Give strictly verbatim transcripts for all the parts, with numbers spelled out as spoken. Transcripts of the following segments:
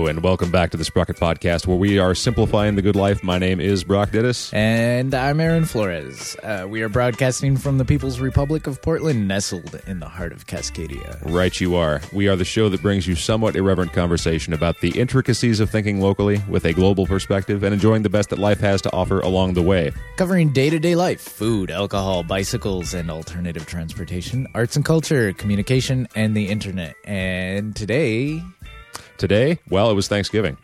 Hello, and welcome back to the Sprocket Podcast, where we are simplifying the good life. My name is Brock Dittus. And I'm Aaron Flores. Uh, we are broadcasting from the People's Republic of Portland, nestled in the heart of Cascadia. Right you are. We are the show that brings you somewhat irreverent conversation about the intricacies of thinking locally with a global perspective and enjoying the best that life has to offer along the way. Covering day-to-day life, food, alcohol, bicycles, and alternative transportation, arts and culture, communication, and the internet. And today... Today, well, it was Thanksgiving.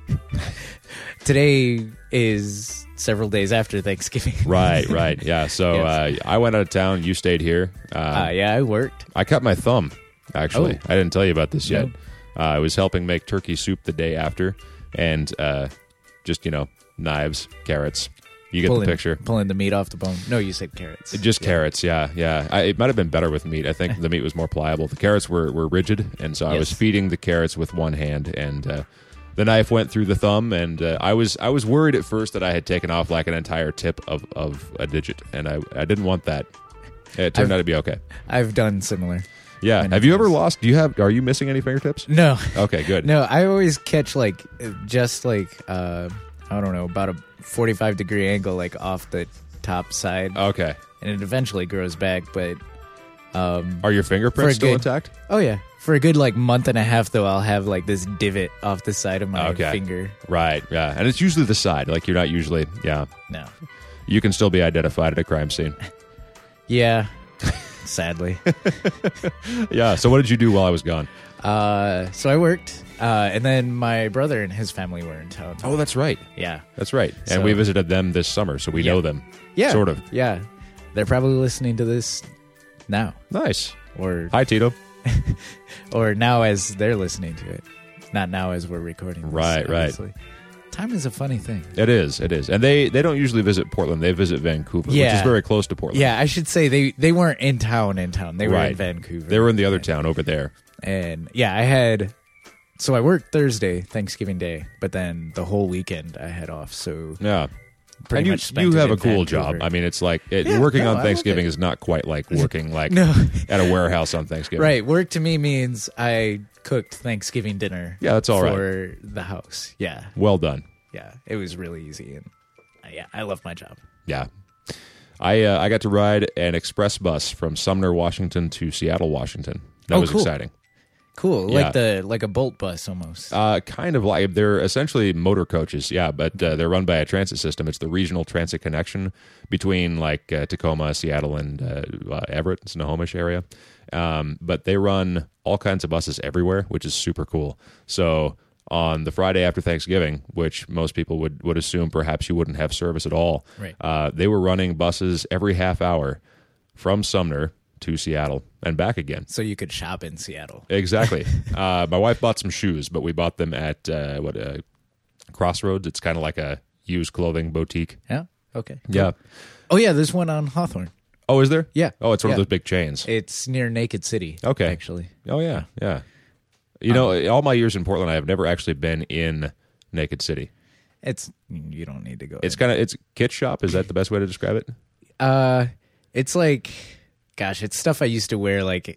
Today is several days after Thanksgiving. Right, right. Yeah, so Yes. uh, I went out of town. You stayed here. Uh, Uh, yeah, I worked. I cut my thumb, actually. Oh. I didn't tell you about this yet. No. Uh, I was helping make turkey soup the day after, and uh, just, you know, knives, carrots. You get pulling, the picture. Pulling the meat off the bone. No, you said carrots. Just Yeah. carrots, yeah, yeah. I, it might have been better with meat. I think the meat was more pliable. The carrots were, were rigid, and so I was Yes. feeding the carrots with one hand, and uh, the knife went through the thumb, and uh, I was I was worried at first that I had taken off like an entire tip of, of a digit, and I, I didn't want that. It turned I've- out to be okay. I've done similar. Yeah. many Have you ever times. lost? Do you have? Are you missing any fingertips? No. Okay, good. No, I always catch like just like uh I don't know, about a forty-five degree angle like off the top side, Okay. and it eventually grows back, but um Are your fingerprints For a still good- intact? oh yeah, for a good like month and a half though, I'll have like this divot off the side of my Okay. finger. Right. Yeah, and it's usually the side. Like you're not usually. Yeah. No. You can still be identified at a crime scene. Yeah. Sadly. Yeah. So what did you do while I was gone? Uh so I worked, uh and then my brother and his family were in town. Oh, that's right. Yeah. That's right. And So- we visited them this summer, so we Yeah. know them. Yeah. Sort of. Yeah. They're probably listening to this now. Nice. Or Hi, Tito. or now as they're listening to it, not now as we're recording this, Right, right. obviously. Time is a funny thing. It is. It is. And they, they don't usually visit Portland. They visit Vancouver, which Yeah. is very close to Portland. Yeah, I should say they they weren't in town in town. They were Right. in Vancouver. They were in the other And- town over there. And yeah, I had so I worked Thursday, Thanksgiving Day, but then the whole weekend I had off. So Yeah. pretty and you, much spent you it have in a cool Vancouver. job. I mean, it's like it, Yeah, working no, I on love Thanksgiving it. is not quite like working like No. at a warehouse on Thanksgiving. Right, work to me means I cooked Thanksgiving dinner. Yeah, that's all right. for the house. Yeah, Well done. yeah, it was really easy, and uh, yeah, I love my job. Yeah. I uh, I got to ride an express bus from Sumner, Washington to Seattle, Washington. That Oh, was cool. exciting. Cool, Yeah. like the like a Bolt bus almost. Uh, kind of like they're essentially motor coaches, yeah, but uh, they're run by a transit system. It's the regional transit connection between like uh, Tacoma, Seattle, and uh, uh, Everett, Snohomish area. Um, but they run all kinds of buses everywhere, which is super cool. So on the Friday after Thanksgiving, which most people would, would assume perhaps you wouldn't have service at all, Right. uh, they were running buses every half hour from Sumner to Seattle and back again. So you could shop in Seattle. Exactly. uh, my wife bought some shoes, but we bought them at uh, what uh, Crossroads. It's kind of like a used clothing boutique. Yeah. Okay. Yeah. Oh yeah, there's one on Hawthorne. Oh, is there? Yeah. Oh, it's one of Yeah. those big chains. It's near Naked City. Okay. Actually. Oh, yeah, yeah. You know, all my years in Portland, I have never actually been in Naked City. It's you don't need to go. It's in. kind of it's kit shop. Is that the best way to describe it? uh it's like gosh, it's stuff I used to wear like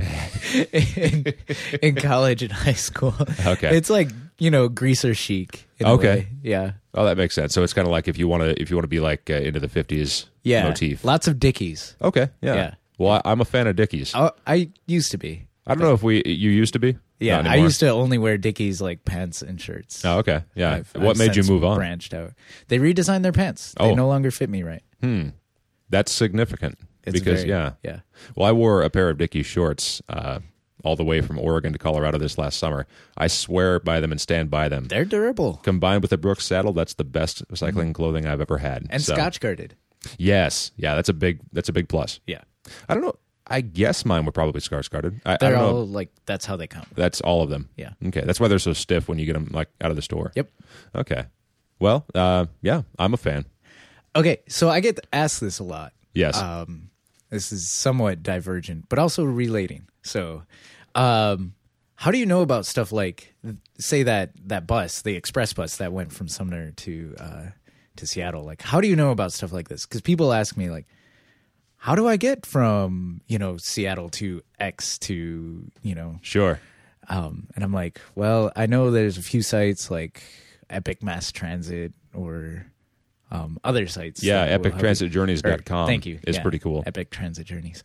in, in college and high school. Okay. It's like, you know, greaser chic. in a Okay. way. Yeah. Oh, that makes sense. So it's kind of like if you want to if you want to be like uh, into the fifties Yeah. motif. Lots of Dickies. Okay. Yeah. Yeah. Well, I, I'm a fan of Dickies. Oh, I used to be. I don't know if we you used to be. Yeah, Not I anymore. used to only wear Dickies like pants and shirts. Oh, okay. Yeah. I've- what I've made you since move on? Branched out. They redesigned their pants. They Oh. no longer fit me right. Hmm. That's significant It's because very- yeah. yeah. Well, I wore a pair of Dickies shorts uh, all the way from Oregon to Colorado this last summer. I swear by them and stand by them. They're durable Combined with a Brooks saddle, that's the best cycling clothing I've ever had. Mm-hmm. and So, Scotch guarded. Yes, yeah, that's a big that's a big plus. Yeah, I don't know. I guess mine were probably Scotch guarded. I, I they're don't all know. like that's how they come. That's all of them. Yeah. Okay, that's why they're so stiff when you get them like out of the store. Yep. Okay. Well, uh, yeah, I'm a fan. Okay, so I get asked this a lot. Yes. Um, this is somewhat divergent, but also relating. So, um, how do you know about stuff like, say that that bus, the express bus that went from Sumner to uh, to Seattle? Like, how do you know about stuff like this? Because people ask me, like, how do I get from, you know, Seattle to X to, you know, Sure. Um, and I'm like, well, I know there's a few sites like Epic Mass Transit or um, other sites. Yeah, that will epic help transit journeys dot com. you- Thank you. It's Yeah, pretty cool. Epic Transit Journeys.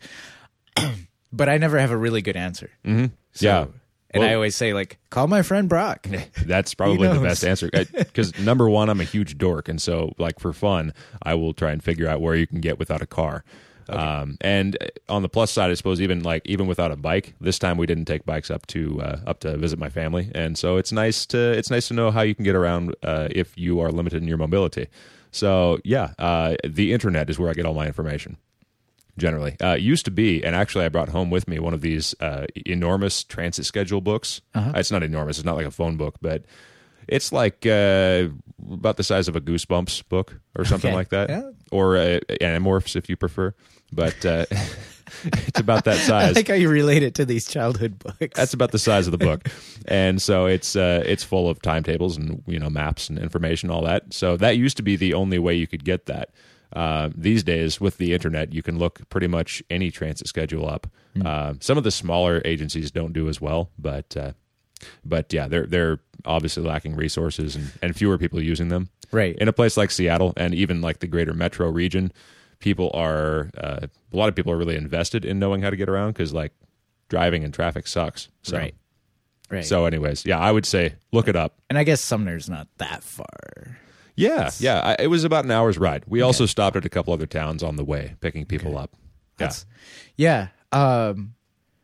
But I never have a really good answer. Mm-hmm. So- Yeah. And Well- I always say, like, call my friend Brock. That's probably the knows? best answer. Because number one, I'm a huge dork, and so like for fun, I will try and figure out where you can get without a car. Um, and on the plus side, I suppose even like even without a bike, this time we didn't take bikes up to uh, up to visit my family, and so it's nice to it's nice to know how you can get around uh, if you are limited in your mobility. So yeah, uh, the internet is where I get all my information. Generally, uh, it used to be, and actually, I brought home with me one of these uh, enormous transit schedule books. Uh-huh. It's not enormous; it's not like a phone book, but it's like uh, about the size of a Goosebumps book or something Okay. like that, Yeah. or uh, Animorphs if you prefer. But uh, it's about that I size. like how you relate it to these childhood books. That's about the size of the book, and so it's uh, it's full of timetables and you know maps and information, all that. So that used to be the only way you could get that. Uh, these days, with the internet, you can look pretty much any transit schedule up. Mm. Uh, some of the smaller agencies don't do as well, but uh, but yeah, they're they're obviously lacking resources and, and fewer people using them. Right. In a place like Seattle and even like the greater metro region, people are uh, a lot of people are really invested in knowing how to get around because like driving and traffic sucks. So, Right. Right. So, anyways, yeah, I would say look it up. and I guess Sumner's not that far. Yeah, yeah. I, it was about an hour's ride. We also stopped at a couple other towns on the way, picking people up. Yeah. That's, yeah. Um,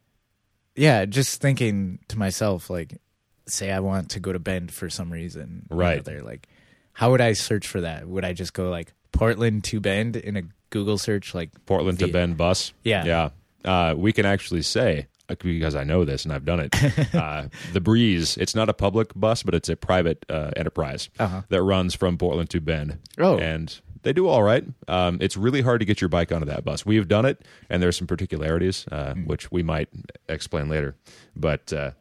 yeah. Just thinking to myself, like, say I want to go to Bend for some reason. Right. They're like, how would I search for that? Would I just go like Portland to Bend in a Google search? Like Portland to via- Bend bus. Yeah. Yeah. Uh, we can actually say, uh, because I know this and I've done it, uh, the Breeze, it's not a public bus, but it's a private uh, enterprise Uh-huh. that runs from Portland to Bend. Oh. And they do all right. Um, it's really hard to get your bike onto that bus. We've done it, and there's some particularities, uh, Hmm. which we might explain later. But uh,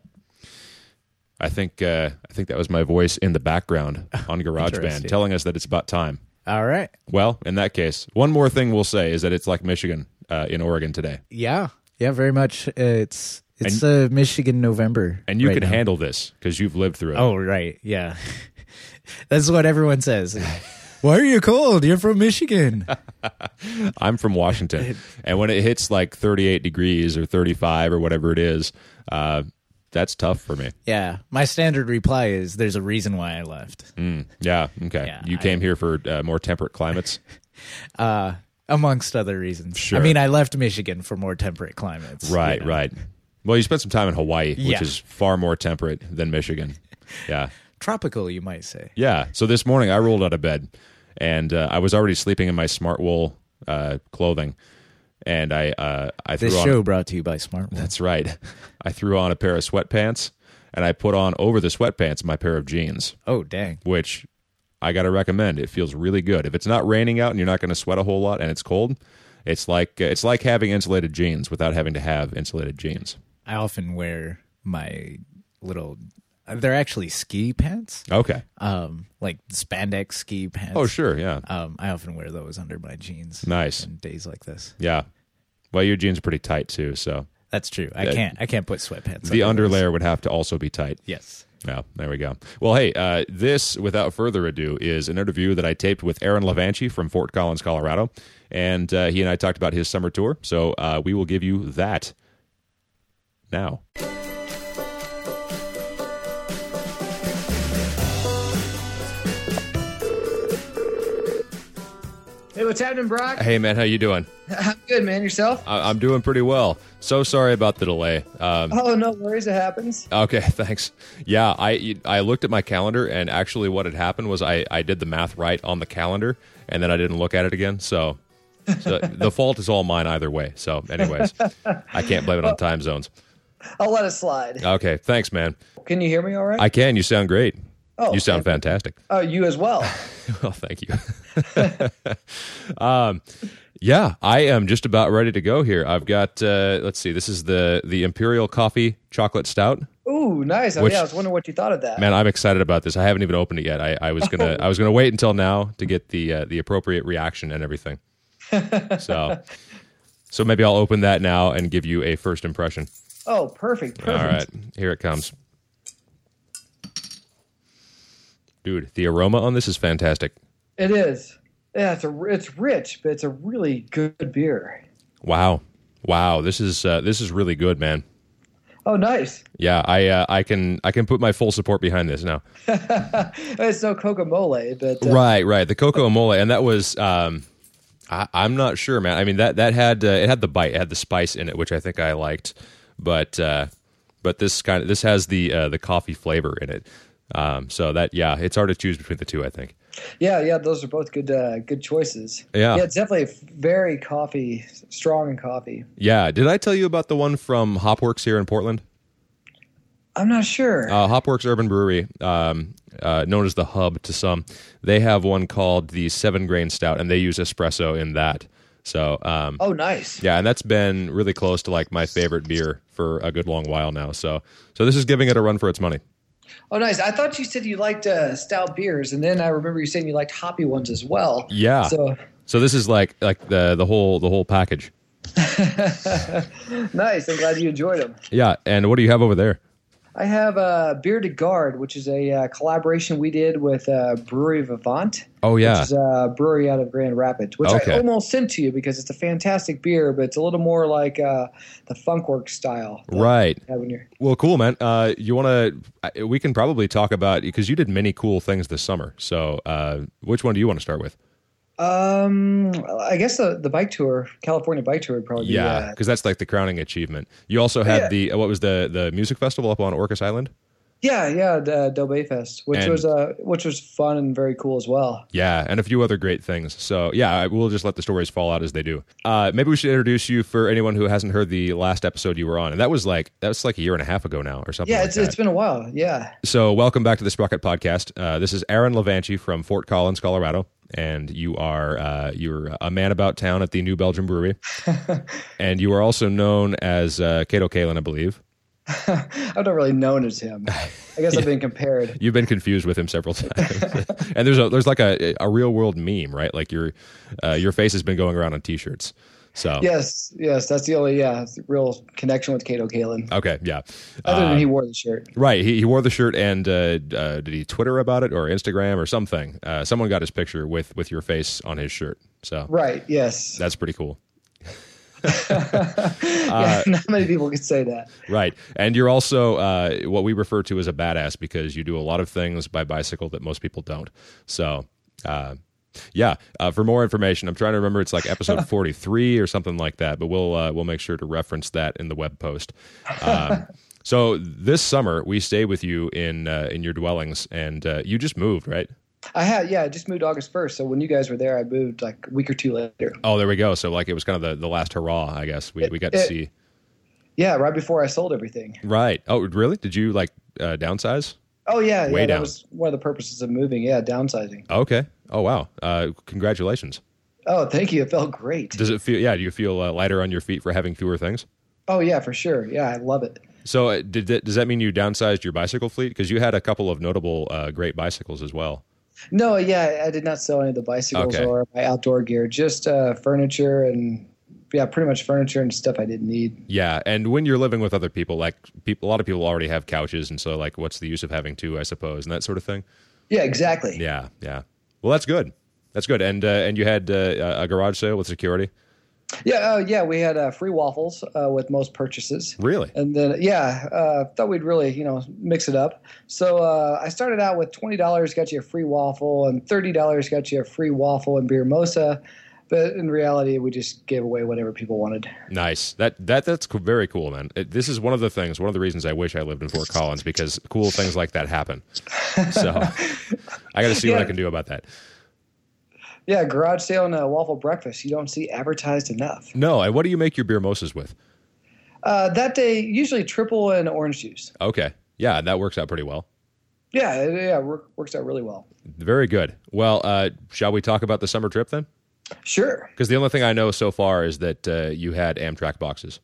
I think uh, I think that was my voice in the background on GarageBand Interesting. telling us that it's about time. All right. Well, in that case, one more thing we'll say is that it's like Michigan uh, in Oregon today. Yeah. Yeah. Very much. It's it's uh, Michigan November, And you right can now. handle this because you've lived through it. Oh, right. Yeah. That's what everyone says. Why are you cold? You're from Michigan. I'm from Washington. And when it hits like thirty-eight degrees or thirty-five or whatever it is, uh, that's tough for me. Yeah. My standard reply is there's a reason why I left. Mm, yeah. Okay. Yeah, you I- came here for uh, more temperate climates. Uh, amongst other reasons. Sure. I mean, I left Michigan for more temperate climates. Right, you know. right. Well, you spent some time in Hawaii, which Yeah. is far more temperate than Michigan. Yeah. Tropical, you might say. Yeah. So this morning I rolled out of bed and uh, I was already sleeping in my smart wool uh, clothing. And I, uh, I threw This on. show brought to you by Smart Wool. That's right. I threw on a pair of sweatpants and I put on over the sweatpants my pair of jeans, Oh, dang. which I got to recommend. It feels really good. If it's not raining out and you're not going to sweat a whole lot and it's cold, it's like uh, it's like having insulated jeans without having to have insulated jeans. I often wear my little, they're actually ski pants, Okay. um, like spandex ski pants. Oh, sure. Yeah. Um, I often wear those under my jeans. Nice. On days like this. Yeah. Well, your jeans are pretty tight too, so That's true. I Uh, can't. I can't put sweatpants. the under those. underlayer would have to also be tight. Yes. Yeah, there we go. Well, hey, uh, this, without further ado, is an interview that I taped with Aaron Levanchi from Fort Collins, Colorado, and uh, he and I talked about his summer tour. So uh, we will give you that now. Hey, what's happening, Brock? Hey, man, how you doing? I'm good, man. Yourself? I- I'm doing pretty well. So sorry about the delay. Um, Oh, no worries. It happens. Okay, thanks. Yeah, I I looked at my calendar, and actually what had happened was I, I did the math right on the calendar, and then I didn't look at it again. So, so the fault is all mine either way. So anyways, I can't blame it on time zones. I'll let it slide. Okay, thanks, man. Can you hear me all right? I can. You sound great. Oh, You sound okay. fantastic. Oh, you as well. Well, thank you. um, yeah, I am just about ready to go here. I've got, uh, let's see, this is the the Imperial Coffee Chocolate Stout. Ooh, nice. Oh, Which- yeah. I was wondering what you thought of that. Man, I'm excited about this. I haven't even opened it yet. I, I was gonna I was gonna wait until now to get the uh, the appropriate reaction and everything. So, so maybe I'll open that now and give you a first impression. Oh, perfect, perfect. All right, here it comes. Dude, the aroma on this is fantastic. It is. Yeah, it's a it's rich, but it's a really good beer. Wow, wow, this is uh, this is really good, man. Oh, nice. Yeah, I uh, I can I can put my full support behind this now. It's no Coca Mole, but uh, Right, right. The cocoa mole, and that was um, I, I'm not sure, man. I mean that that had uh, it had the bite, it had the spice in it, which I think I liked, but uh, but this kind of this has the uh, the coffee flavor in it. Um, so that yeah, it's hard to choose between the two, I think. yeah, yeah, those are both good uh, good choices. Yeah. yeah, it's definitely very coffee, strong in coffee. Yeah, did I tell you about the one from Hopworks here in Portland? I'm not sure. Uh, Hopworks Urban Brewery, um, uh, known as the Hub to some, they have one called the Seven Grain Stout, and they use espresso in that. So, um, oh, nice. yeah, and that's been really close to like my favorite beer for a good long while now. So, so this is giving it a run for its money. Oh, nice. I thought you said you liked uh, stout beers, and then I remember you saying you liked hoppy ones as well. Yeah. So So this is like like the the whole the whole package. nice. I'm glad you enjoyed them. Yeah, and what do you have over there? I have uh, Beer de Garde, which is a uh, collaboration we did with uh, Brewery Vivant. Oh yeah, Which is a brewery out of Grand Rapids, which Okay. I almost sent to you because it's a fantastic beer, but it's a little more like uh, the Funkworks style. that right. you have when you're- Well, cool, man. Uh, you want to? We can probably talk about because you did many cool things this summer. So, uh, which one do you want to start with? Um, I guess the, the bike tour, California bike tour would probably be. Yeah, uh, because that's like the crowning achievement. You also had Yeah. the what was the the music festival up on Orcas Island? Yeah, yeah, the Del Bay Fest, which And- was uh, which was fun and very cool as well. Yeah, and a few other great things. So yeah, I- we'll just let the stories fall out as they do. Uh, maybe we should introduce you for anyone who hasn't heard the last episode you were on, and that was like that was like a year and a half ago now or something. Yeah, like it's that. it's been a while. Yeah, So welcome back to the Sprocket Podcast. Uh, this is Aaron Levanchi from Fort Collins, Colorado, and you are uh, you're a man about town at the New Belgium Brewery, and you are also known as uh, Kato Kalin, I believe. I'm not really known as him. I guess I've been compared. You've been confused with him several times, and there's a there's like a a real world meme, right? Like your uh, your face has been going around on T-shirts. So Yes, yes, that's the only yeah real connection with Kato Kalin. okay, yeah, Other Uh, than he wore the shirt. right. He he wore the shirt, and uh, uh, did he Twitter about it or Instagram or something? Uh, someone got his picture with with your face on his shirt. So Right. Yes. that's pretty cool. yeah, not many people could say that. Right. And you're also uh, what we refer to as a badass because you do a lot of things by bicycle that most people don't. So, uh, yeah, uh, for more information, I'm trying to remember it's like episode forty-three or something like that, but we'll uh, we'll make sure to reference that in the web post. Um, so this summer we stay with you in uh, in your dwellings, and uh, you just moved, right? I had yeah, I just moved August first. So when you guys were there, I moved like a week or two later. Oh, there we go. So like it was kind of the, the last hurrah, I guess. We we got to it- see. Yeah, right before I sold everything. Right. Oh, really? Did you like uh, downsize? Oh yeah, Way yeah, down. that was one of the purposes of moving. Yeah, downsizing. Okay. Oh, wow. Uh, congratulations. Oh, thank you. It felt great. Does it feel? Yeah. Do you feel uh, lighter on your feet for having fewer things? Oh yeah, for sure. Yeah, I love it. So, uh, did that, does that mean you downsized your bicycle fleet? Because you had a couple of notable, uh, great bicycles as well. No, yeah, I did not sell any of the bicycles Okay. or my outdoor gear. Just uh, furniture and yeah, pretty much furniture and stuff I didn't need. Yeah, and when you're living with other people, like people, a lot of people already have couches, and so like, what's the use of having two? I suppose, and that sort of thing. Yeah, exactly. Yeah, yeah. Well, that's good. That's good. And uh, and you had uh, a garage sale with security. Yeah, uh, yeah, we had uh, free waffles uh, with most purchases. Really? And then, yeah, uh, thought we'd really, you know, mix it up. So uh, I started out with twenty dollars got you a free waffle, and thirty dollars got you a free waffle and beer mosa. But in reality, we just gave away whatever people wanted. Nice. That that that's co- very cool, man. It, this is one of the things, one of the reasons I wish I lived in Fort Collins because cool things like that happen. So I got to see what I Yeah. can do about that. Yeah, garage sale and a waffle breakfast. You don't see advertised enough. No, and what do you make your beer mosas with? Uh, that day, usually triple and orange juice. Okay. Yeah, that works out pretty well. Yeah, it, yeah, work, works out really well. Very good. Well, uh, shall we talk about the summer trip then? Sure. Because the only thing I know so far is that uh, you had Amtrak boxes.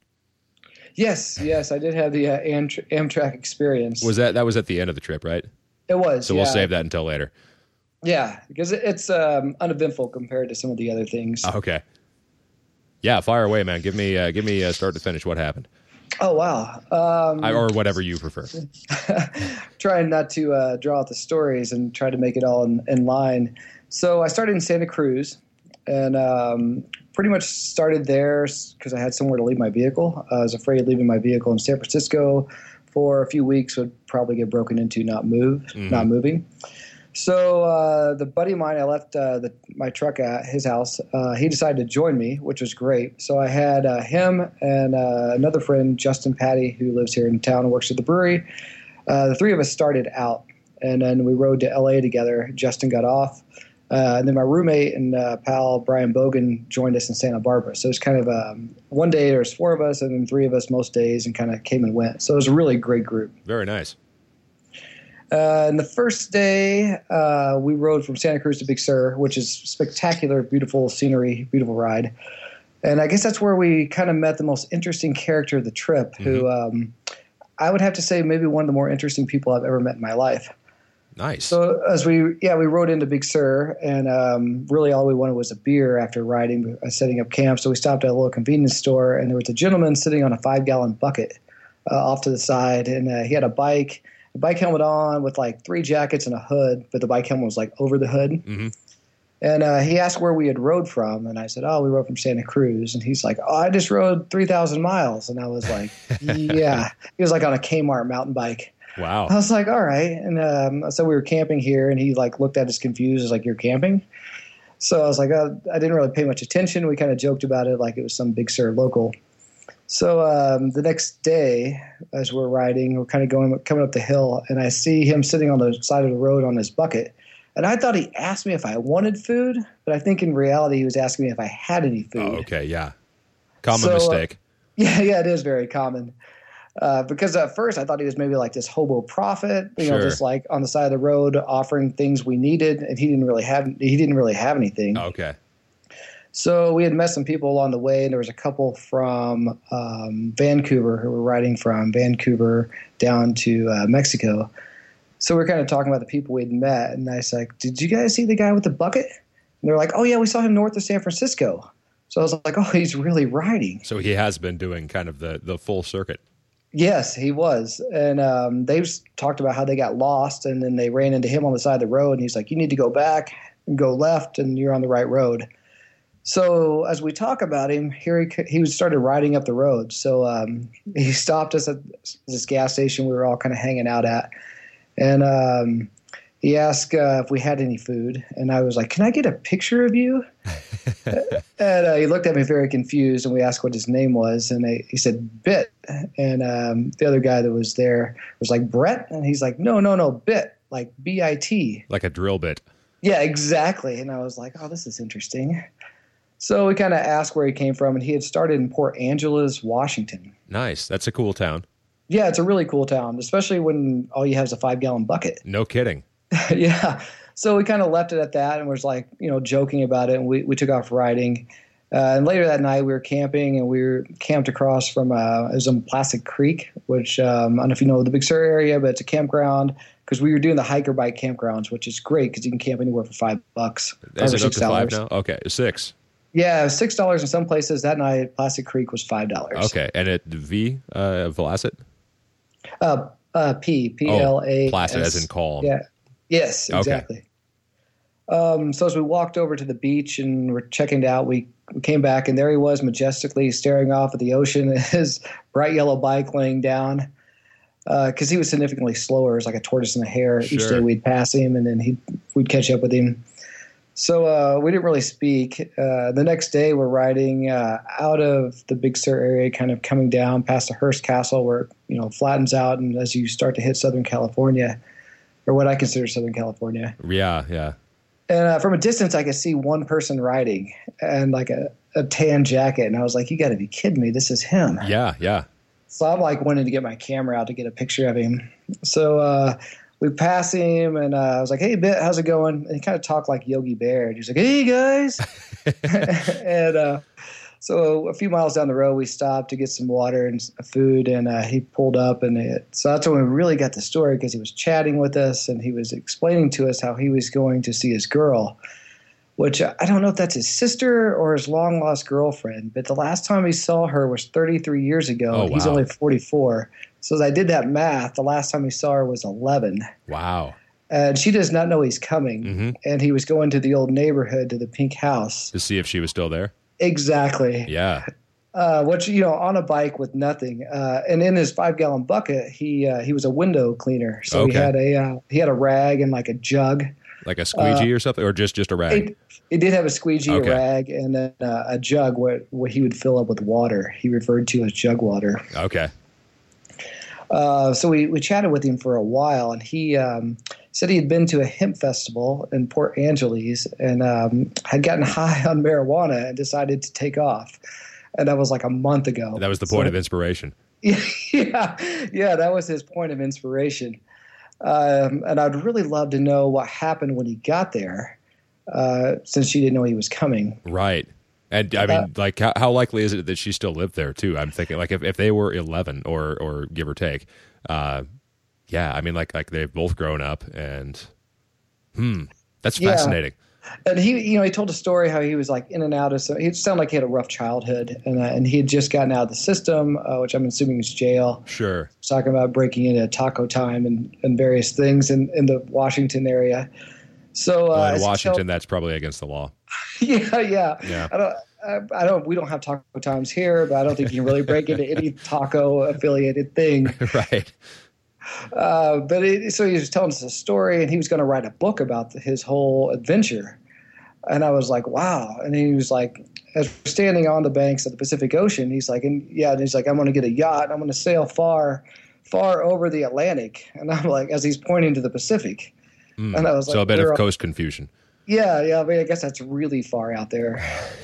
Yes, yes, I did have the uh, Amtr- Amtrak experience. Was that that was at the end of the trip, right? It was. So yeah. we'll save that until later. Yeah, because it- it's um, uneventful compared to some of the other things. Okay. Yeah, fire away, man. Give me uh, give me uh, start to finish. What happened? Oh, wow. Um, I, or whatever you prefer. Trying not to uh, draw out the stories and try to make it all in, in line. So I started in Santa Cruz and um, pretty much started there because I had somewhere to leave my vehicle. I was afraid leaving my vehicle in San Francisco for a few weeks would probably get broken into, not move, mm-hmm. not moving. So uh, the buddy of mine, I left uh, the, my truck at his house. Uh, he decided to join me, which was great. So I had uh, him and uh, another friend, Justin Patty, who lives here in town and works at the brewery. Uh, the three of us started out, and then we rode to L A together. Justin got off. Uh, and then my roommate and uh, pal, Brian Bogan, joined us in Santa Barbara. So it was kind of um, one day there was four of us and then three of us most days and kind of came and went. So it was a really great group. Very nice. Uh, and the first day, uh, we rode from Santa Cruz to Big Sur, which is spectacular, beautiful scenery, beautiful ride. And I guess that's where we kind of met the most interesting character of the trip, mm-hmm. who um, I would have to say maybe one of the more interesting people I've ever met in my life. Nice. So as we, yeah, we rode into Big Sur, and um, really all we wanted was a beer after riding, uh, setting up camp. So we stopped at a little convenience store, and there was a gentleman sitting on a five-gallon bucket uh, off to the side, and uh, he had a bike. The bike helmet on with like three jackets and a hood, but the bike helmet was like over the hood. Mm-hmm. And uh, he asked where we had rode from, and I said, oh, we rode from Santa Cruz. And he's like, oh, I just rode three thousand miles. And I was like, yeah. He was like on a Kmart mountain bike. Wow. I was like, all right. And um, so we were camping here, and he like looked at us confused. He was like, you're camping? So I was like, oh, I didn't really pay much attention. We kind of joked about it like it was some Big Sur local. So um, the next day, as we're riding, we're kind of going coming up the hill, and I see him sitting on the side of the road on his bucket. And I thought he asked me if I wanted food, but I think in reality he was asking me if I had any food. Oh, okay, yeah. Common so, mistake. Uh, yeah, yeah, it is very common. Uh, because at first I thought he was maybe like this hobo prophet, you sure. know, just like on the side of the road offering things we needed, and he didn't really have he didn't really have anything. Oh, okay. So we had met some people along the way, and there was a couple from um, Vancouver who were riding from Vancouver down to uh, Mexico. So we were kind of talking about the people we'd met, and I was like, did you guys see the guy with the bucket? And they're like, oh, yeah, we saw him north of San Francisco. So I was like, oh, he's really riding. So he has been doing kind of the, the full circuit. Yes, he was. And um, they talked about how they got lost, and then they ran into him on the side of the road, and he's like, you need to go back and go left, and you're on the right road. So as we talk about him, here he he started riding up the road. So um, he stopped us at this gas station we were all kind of hanging out at, and um, he asked uh, if we had any food. And I was like, "Can I get a picture of you?" And uh, he looked at me very confused, and we asked what his name was, and they, he said Bit. And um, the other guy that was there was like Brett, and he's like, "No, no, no, Bit, like B I T, like a drill bit." Yeah, exactly. And I was like, "Oh, this is interesting." So we kind of asked where he came from, and he had started in Port Angeles, Washington. Nice. That's a cool town. Yeah, it's a really cool town, especially when all you have is a five-gallon bucket. No kidding. Yeah. So we kind of left it at that and was like, you know, joking about it, and we, we took off riding. Uh, and later that night, we were camping, and we were camped across from uh, it was on Plastic Creek, which um, I don't know if you know the Big Sur area, but it's a campground because we were doing the hiker bike campgrounds, which is great because you can camp anywhere for five bucks. Is it up to five now? Okay, six. Yeah, it was six dollars in some places. That night, Plastic Creek was five dollars. Okay, and at V, uh, Velocit? Uh, uh, P, P L A S. Oh, placid as in calm. Yeah. Yes, exactly. Okay. Um, so as we walked over to the beach and we're checking it out, we, we came back, and there he was majestically staring off at the ocean, his bright yellow bike laying down. Because uh, he was significantly slower. It was like a tortoise and a hare. Sure. Each day we'd pass him, and then he'd, we'd catch up with him. So uh, we didn't really speak. Uh, the next day, we're riding uh, out of the Big Sur area, kind of coming down past the Hearst Castle, where it, you know, flattens out, and as you start to hit Southern California, or what I consider Southern California. Yeah, yeah. And uh, from a distance, I could see one person riding, and like a, a tan jacket, and I was like, "You got to be kidding me! This is him." Yeah, yeah. So I'm like wanting to get my camera out to get a picture of him. So. Uh, We pass him, and uh, I was like, hey, Bit, how's it going? And he kind of talked like Yogi Bear. And he was like, hey, guys. and uh, so a few miles down the road, we stopped to get some water and food, and uh, he pulled up. And it, so that's when we really got the story, because he was chatting with us, and he was explaining to us how he was going to see his girl. which I don't know if that's his sister or his long lost girlfriend. But the last time he saw her was thirty-three years ago. Oh, and he's wow. only forty-four. So as I did that math, the last time he saw her was eleven. Wow. And she does not know he's coming. Mm-hmm. And he was going to the old neighborhood, to the pink house. To see if she was still there? Exactly. Yeah. Uh, which, you know, on a bike with nothing. Uh, and in his five-gallon bucket, he uh, he was a window cleaner. So Okay. he had a uh, he had a rag and like a jug. Like a squeegee or something? Or just, just a rag? It, it did have a squeegee, Okay. a rag, and then uh, a jug where, where he would fill up with water. He referred to as jug water. Okay. Uh, so we, we chatted with him for a while, and he um, said he had been to a hemp festival in Port Angeles and um, had gotten high on marijuana and decided to take off. And that was like a month ago. That was the point So- of inspiration. Yeah, yeah, yeah, that was his point of inspiration. Um, and I'd really love to know what happened when he got there, uh, since she didn't know he was coming. Right. And I mean, Uh, like, how, how likely is it that she still lived there too? I'm thinking, like, if, if they were eleven or or give or take, uh, yeah. I mean, like, like they've both grown up, and hmm, that's Yeah. fascinating. And he, you know, he told a story how he was like in and out of. So it sounded like he had a rough childhood, and uh, and he had just gotten out of the system, uh, which I'm assuming is jail. Sure. He's talking about breaking into Taco Time and, and various things in, in the Washington area. So uh, Well, in as he Washington, told- that's probably against the law. yeah, yeah, Yeah. I don't, I, I don't. We don't have Taco Times here, but I don't think you can really break into any taco affiliated thing. Right. Uh, but it, so he was telling us a story, and he was going to write a book about his whole adventure. And I was like, wow. And he was like, as we're standing on the banks of the Pacific Ocean, he's like, and yeah, and he's like, I'm going to get a yacht. I'm going to sail far, far over the Atlantic. And I'm like, as he's pointing to the Pacific. Mm. And I was so like, a bit we're of all- coast confusion. Yeah, yeah. I mean, I guess that's really far out there.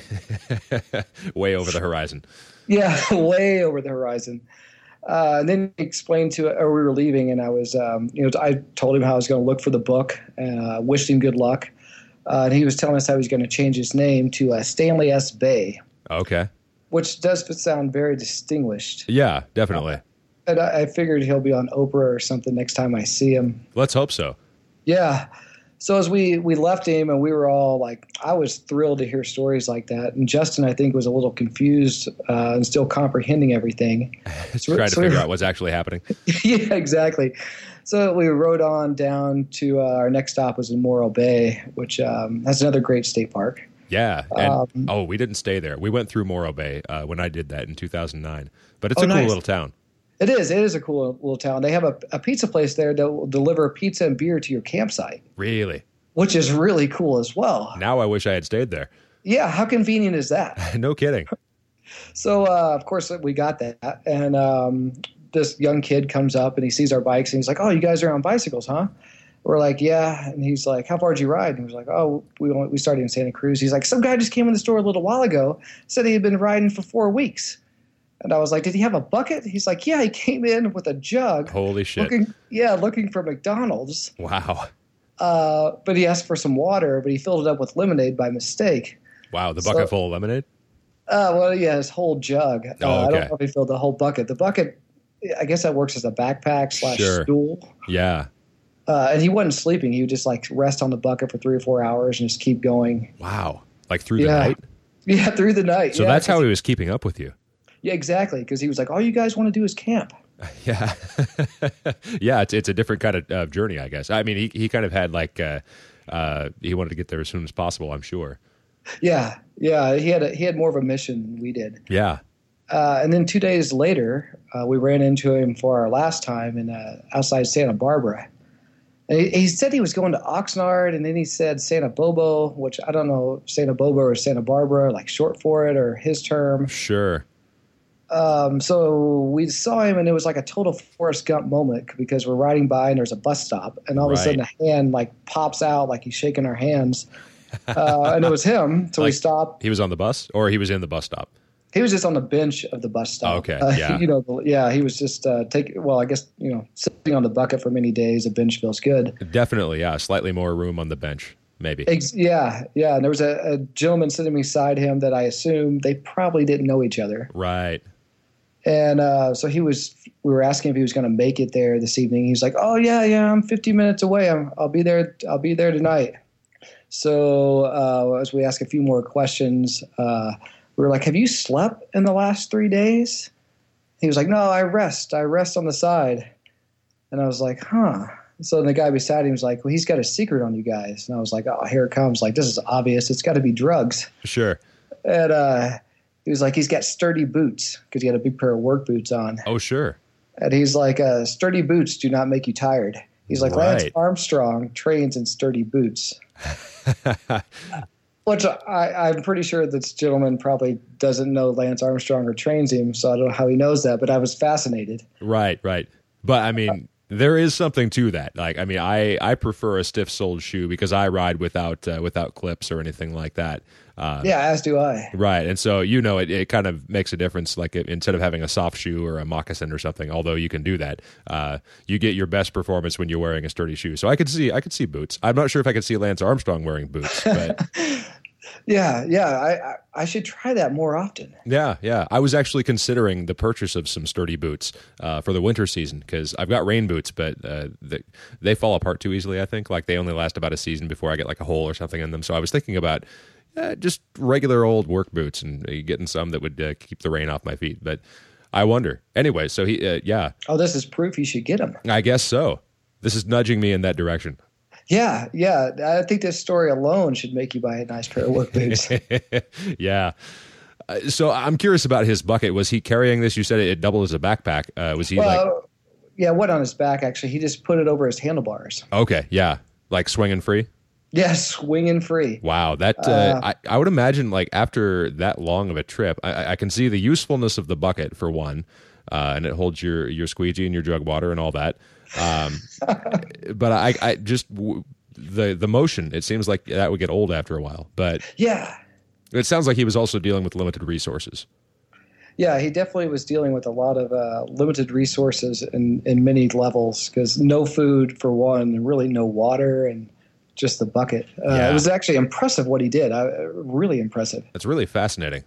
Way over the horizon. Yeah, way over the horizon. Uh, and then he explained to, or we were leaving, and I was, um, you know, I told him how I was going to look for the book, and uh, wished him good luck. Uh, and he was telling us how he was going to change his name to uh, Stanley S. Bay, Okay. which does sound very distinguished. Yeah, definitely. And I, I figured he'll be on Oprah or something next time I see him. Let's hope so. Yeah. So as we, we left him, and we were all like, I was thrilled to hear stories like that. And Justin, I think, was a little confused uh, and still comprehending everything. So- Trying to so we figure were- out what's actually happening. Yeah, exactly. So we rode on down to uh, our next stop was in Morro Bay, which um, that's another great state park. Yeah. And, Um, oh, we didn't stay there. We went through Morro Bay uh, when I did that in two thousand nine. But it's Oh, a cool nice. little town. It is. It is a cool little town. They have a, a pizza place there that will deliver pizza and beer to your campsite, Really. which is really cool as well. Now I wish I had stayed there. Yeah, how convenient is that? No kidding. So, uh, of course, we got that. And um, this young kid comes up, and he sees our bikes, and he's like, oh, you guys are on bicycles, huh? We're like, yeah. And he's like, how far did you ride? And he was like, oh, we we started in Santa Cruz. He's like, some guy just came in the store a little while ago, said he had been riding for four weeks. And I was like, did he have a bucket? He's like, yeah, he came in with a jug. Holy shit. Looking, yeah, looking for McDonald's. Wow. Uh, but he asked for some water, but he filled it up with lemonade by mistake. Wow. The So- bucket full of lemonade? Uh, well, yeah, his whole jug. Uh, Oh, I okay. don't know if he filled the whole bucket. The bucket, I guess that works as a backpack slash Sure. stool. Yeah. Uh, and he wasn't sleeping. He would just like rest on the bucket for three or four hours and just keep going. Wow. Like through the Yeah. night? Yeah, through the night. So yeah, that's how 'cause- he was keeping up with you. Yeah, exactly. Because he was like, all you guys want to do is camp. Yeah. Yeah. It's, it's a different kind of uh, journey, I guess. I mean, he, he kind of had like, uh, uh, he wanted to get there as soon as possible, I'm sure. Yeah, yeah. He had a, he had more of a mission than we did. Yeah. Uh, and then two days later, uh, we ran into him for our last time in uh, outside Santa Barbara. And he, he said he was going to Oxnard, and then he said Santa Bobo, which I don't know, Santa Bobo or Santa Barbara, like short for it, or his term. Sure. Um, so we saw him, and it was like a total Forrest Gump moment because we're riding by, and there's a bus stop, and all of a Right. sudden a hand like pops out, like he's shaking our hands, uh, and it was him. So we Like- stopped. He was on the bus or he was in the bus stop? He was just on the bench of the bus stop. Okay, Uh, yeah. you know, yeah, he was just uh, taking. Well, I guess you know, sitting on the bucket for many days, a bench feels good. Definitely. Yeah. Slightly more room on the bench, maybe. Ex- yeah, yeah. And there was a, a gentleman sitting beside him that I assume they probably didn't know each other. Right. And uh, so he was. We were asking if he was going to make it there this evening. He's like, "Oh yeah, yeah, I'm fifteen minutes away. I'm, I'll be there. I'll be there tonight." So uh, as we ask a few more questions, uh, we were like, have you slept in the last three days? He was like, no, I rest. I rest on the side. And I was like, huh. So the guy beside him was like, well, he's got a secret on you guys. And I was like, oh, here it comes. Like, this is obvious. It's got to be drugs. Sure. And uh, he was like, he's got sturdy boots because he had a big pair of work boots on. Oh, sure. And he's like, uh, sturdy boots do not make you tired. He's like, Right. Lance Armstrong trains in sturdy boots. Which I, I'm pretty sure this gentleman probably doesn't know Lance Armstrong or trains him, so I don't know how he knows that, but I was fascinated. Right, right. But I mean, there is something to that. Like, I mean, I, I prefer a stiff-soled shoe because I ride without uh, without clips or anything like that. Uh, Yeah, as do I. Right, and so you know, it, it kind of makes a difference. Like it, instead of having a soft shoe or a moccasin or something, although you can do that, uh, you get your best performance when you're wearing a sturdy shoe. So I could see, I could see boots. I'm not sure if I could see Lance Armstrong wearing boots, but Yeah, yeah, I, I I should try that more often. yeah, yeah. I was actually considering the purchase of some sturdy boots uh, for the winter season because I've got rain boots, but uh, they, they fall apart too easily. I think like they only last about a season before I get like a hole or something in them. So I was thinking about uh, just regular old work boots and uh, getting some that would uh, keep the rain off my feet. But I wonder. Anyway, so he, uh, yeah, Oh, this is proof you should get them. I guess so. This is nudging me in that direction. Yeah, yeah. I think this story alone should make you buy a nice pair of work boots. Yeah. Uh, so I'm curious about his bucket. Was he carrying this? You said it, it doubled as a backpack. Uh, was he like? Well, yeah, what on his back, actually. He just put it over his handlebars. Okay, yeah, like swinging free. Yeah, swinging free. Wow, that uh, Uh, I, I would imagine like after that long of a trip, I, I can see the usefulness of the bucket for one, uh, and it holds your your squeegee and your jug water and all that. Um, but I, I just w- the the motion. It seems like that would get old after a while. But Yeah. it sounds like he was also dealing with limited resources. Yeah, he definitely was dealing with a lot of uh, limited resources in, in many levels because no food for one, and really no water, and just the bucket. Uh, Yeah. It was actually impressive what he did. I, really impressive. That's really fascinating.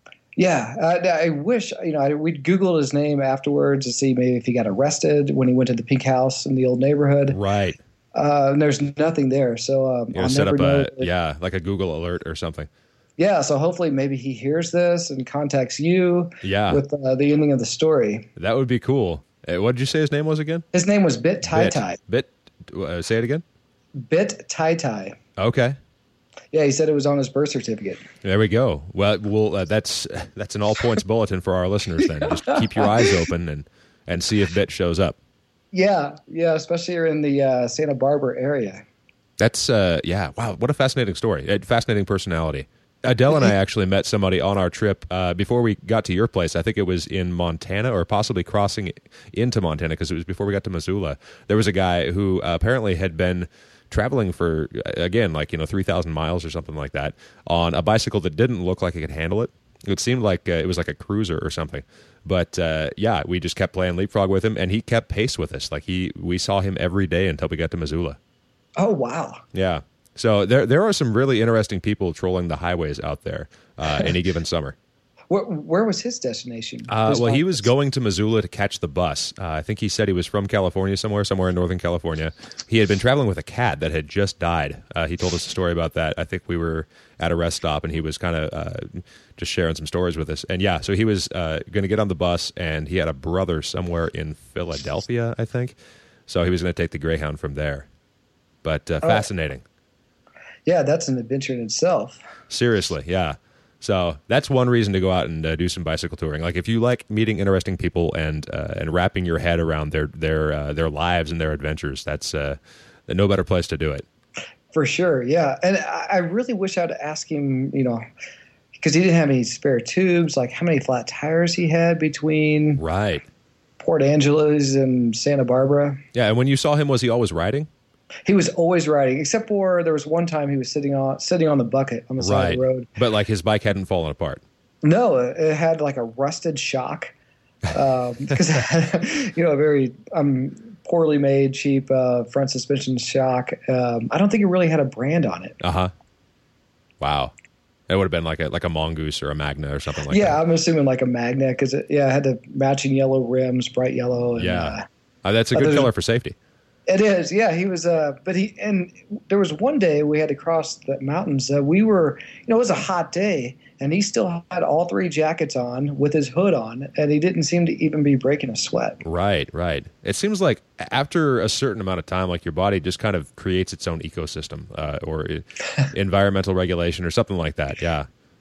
Yeah, I, I wish you know I, we'd Googled his name afterwards to see maybe if he got arrested when he went to the Pink House in the old neighborhood. Right. Uh, and there's nothing there, so um, You know, I'll set never up know. a yeah, like a Google alert or something. Yeah, so hopefully maybe he hears this and contacts you Yeah. with uh, the ending of the story. That would be cool. Uh, what did you say his name was again? His name was Bit Tai Bit. Tai. Bit. Uh, say it again. Bit Tai Tai. Okay. Yeah, he said it was on his birth certificate. There we go. Well, well, uh, that's that's an all points bulletin for our listeners. Then just keep your eyes open and and see if Bit shows up. Yeah, yeah, especially here in the uh, Santa Barbara area. That's uh, yeah. Wow, what a fascinating story. A fascinating personality. Adele and I actually met somebody on our trip uh, before we got to your place. I think it was in Montana or possibly crossing into Montana because it was before we got to Missoula. There was a guy who uh, apparently had been traveling for, again, like, you know, three thousand miles or something like that on a bicycle that didn't look like it could handle it. It seemed like uh, it was like a cruiser or something. But uh, yeah, we just kept playing leapfrog with him and he kept pace with us. Like he, we saw him every day until we got to Missoula. Oh, wow. Yeah. So there there are some really interesting people trolling the highways out there uh, any given summer. Where, where was his destination? Uh, His well, he flight? was going to Missoula to catch the bus. Uh, I think he said he was from California somewhere, somewhere in Northern California. He had been traveling with a cat that had just died. Uh, he told us a story about that. I think we were at a rest stop, and he was kind of uh, just sharing some stories with us. And yeah, so he was uh, going to get on the bus, and he had a brother somewhere in Philadelphia, I think. So he was going to take the Greyhound from there. But uh, Oh. fascinating. Yeah, that's an adventure in itself. Seriously, yeah. So that's one reason to go out and uh, do some bicycle touring. Like if you like meeting interesting people and uh, and wrapping your head around their their uh, their lives and their adventures, that's uh, no better place to do it. For sure, yeah. And I I really wish I'd ask him, you know, because he didn't have any spare tubes, like how many flat tires he had between Right. Port Angeles and Santa Barbara. Yeah, and when you saw him, was he always riding? He was always riding, except for there was one time he was sitting on sitting on the bucket on the side Right. of the road. But like his bike hadn't fallen apart. No, it had like a rusted shock um, because it had, you know, a very um, poorly made, cheap uh, front suspension shock. Um, I don't think it really had a brand on it. Uh huh. Wow. It would have been like a like a Mongoose or a Magna or something like yeah, that. I'm assuming like a Magna because it, yeah, it had the matching yellow rims, bright yellow. And, Yeah. uh, Uh, that's a Uh, good there's- color for safety. It is, yeah. He was, uh, but he, and there was one day we had to cross the mountains. Uh, we were, you know, it was a hot day, and he still had all three jackets on with his hood on, and he didn't seem to even be breaking a sweat. Right, right. It seems like after a certain amount of time, like your body just kind of creates its own ecosystem, uh, or environmental regulation or something like that. Yeah.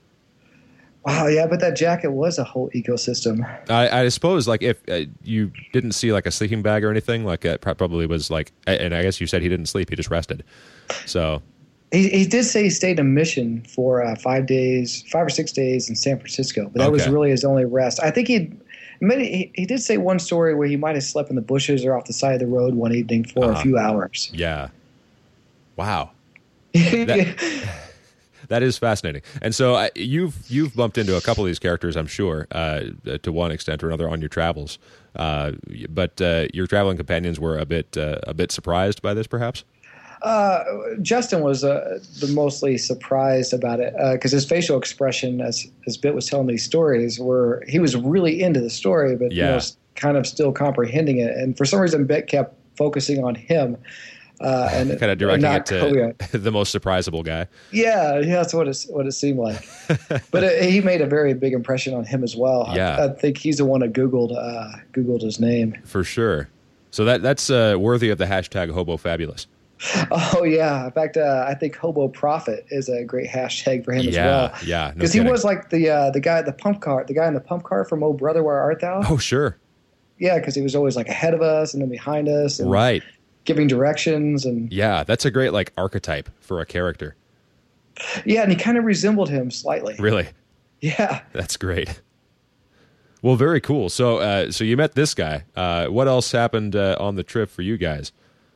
Wow, yeah, but that jacket was a whole ecosystem. I, I suppose, like, if uh, you didn't see like a sleeping bag or anything, like it probably was like, and I guess you said he didn't sleep; he just rested. So he, he did say he stayed in Mission for uh, five days, five or six days in San Francisco, but that Okay. was really his only rest. I think he, he he did say one story where he might have slept in the bushes or off the side of the road one evening for Uh-huh. a few hours. yeah, wow. That- That is fascinating, and so uh, you've you've bumped into a couple of these characters, I'm sure, uh, to one extent or another on your travels. Uh, but uh, your traveling companions were a bit uh, a bit surprised by this, perhaps. Uh, Justin was uh, the mostly surprised about it because uh, his facial expression, as as Bit was telling me stories, were he was really into the story, but Yeah. you know, kind of still comprehending it. And for some reason, Bit kept focusing on him. Uh, and Kind of directing and it to Koya. the most surprisable guy. Yeah, yeah, that's what it what it seemed like. But it, he made a very big impression on him as well. Yeah. I, I think he's the one that googled uh, googled his name. For sure. So that that's uh, worthy of the hashtag Hobo Fabulous. Oh yeah, in fact, uh, I think Hobo Profit is a great hashtag for him as Yeah, well. yeah, no because he kidding. was like the uh, the guy at the pump car, the guy in the pump car from Oh Brother Where Art Thou? Oh, sure. Yeah, because he was always like ahead of us and then behind us, and Right. giving directions, and Yeah, that's a great like archetype for a character. yeah, and he kind of resembled him slightly. Really. Yeah. That's great. Well, very cool. So, uh, so you met this guy. Uh, what else happened uh, on the trip for you guys?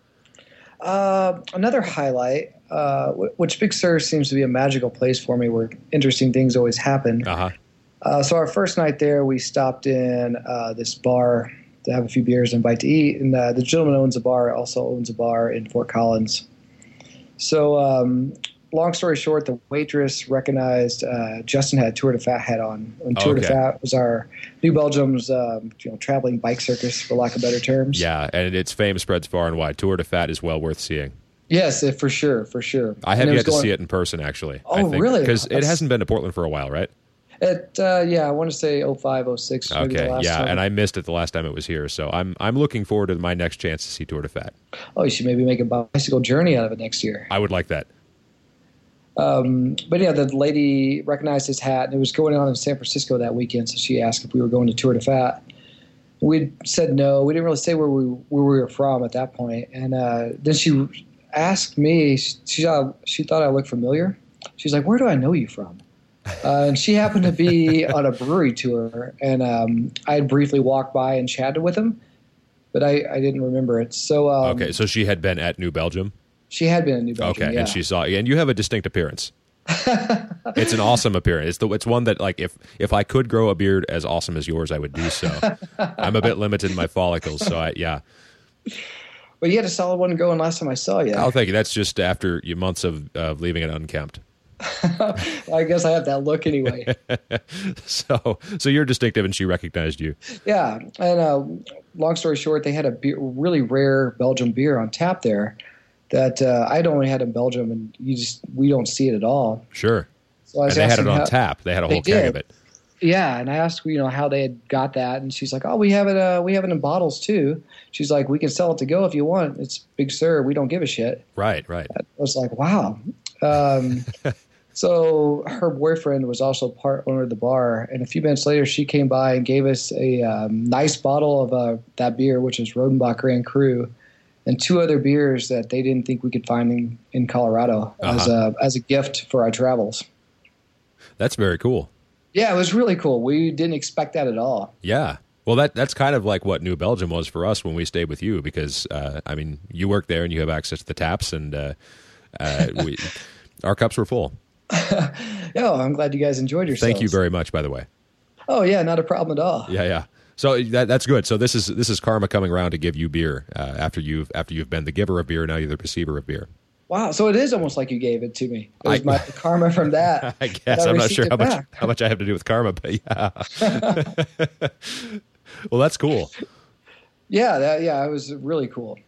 Uh, another highlight, uh, w- which Big Sur seems to be a magical place for me, where interesting things always happen. Uh huh. Uh, so our first night there, we stopped in uh, this bar to have a few beers and invite to eat. And uh, the gentleman owns a bar, also owns a bar in Fort Collins. So um, long story short, the waitress recognized uh, Justin had a Tour de Fat hat on. And Tour Okay. de Fat was our New Belgium's um, you know, traveling bike circus, for lack of better terms. Yeah, and its fame spreads far and wide. Tour de Fat is well worth seeing. Yes, it, for sure, for sure. I have And it yet was to going- see it in person, actually. Oh, I think, really? Because it That's- hasn't been to Portland for a while, right? It, uh, yeah, I want to say oh five, oh six. maybe the Okay, last yeah, time. and I missed it the last time it was here, so I'm I'm looking forward to my next chance to see Tour de Fat. Oh, you should maybe make a bicycle journey out of it next year. I would like that. Um, but yeah, the lady recognized his hat, and it was going on in San Francisco that weekend, so she asked if we were going to Tour de Fat. We said no. We didn't really say where we where we were from at that point. And uh, then she asked me. She she thought, she thought I looked familiar. She's like, "Where do I know you from?" Uh, and she happened to be on a brewery tour, and um, I had briefly walked by and chatted with him, but I, I didn't remember it. So um, Okay, so she had been at New Belgium. she had been in New Belgium. Okay, yeah. and she saw, and you have a distinct appearance. It's an awesome appearance. It's the it's one that like if if I could grow a beard as awesome as yours, I would do so. I'm a bit limited in my follicles, so I yeah. But you had a solid one going last time I saw you. Oh, thank you. That's just after you months of of leaving it unkempt. I guess I have that look anyway. So so you're distinctive, and she recognized you. Yeah, and uh, long story short, they had a beer, really rare Belgian beer on tap there that uh, I'd only had in Belgium, and you just we don't see it at all. Sure. So I was And they had asking it on how- tap. They had a They whole keg of did. it. Yeah, and I asked you know how they had got that, and she's like, "Oh, we have it. Uh, we have it in bottles too." She's like, "We can sell it to go if you want. It's Big Sur. We don't give a shit." Right, right. I was like, "Wow." Um, so her boyfriend was also part owner of the bar, and a few minutes later, she came by and gave us a um, nice bottle of uh, that beer, which is Rodenbach Grand Cru, and two other beers that they didn't think we could find in, in Colorado as Uh-huh. a as a gift for our travels. That's very cool. Yeah, it was really cool. We didn't expect that at all. Yeah. Well, that that's kind of like what New Belgium was for us when we stayed with you, because uh, I mean, you work there and you have access to the taps, and uh, uh, we, our cups were full. Yeah, I'm glad you guys enjoyed yourselves. Thank you very much, by the way. Oh yeah, not a problem at all. Yeah, yeah. So that that's good. So this is this is karma coming around to give you beer uh, after you've after you've been the giver of beer. Now you're the receiver of beer. Wow, so it is almost like you gave it to me. It was I- my karma from that. I guess that I I'm not received sure it how much back. how much I have to do with karma, but yeah. Well, that's cool. Yeah, that, yeah, it was really cool.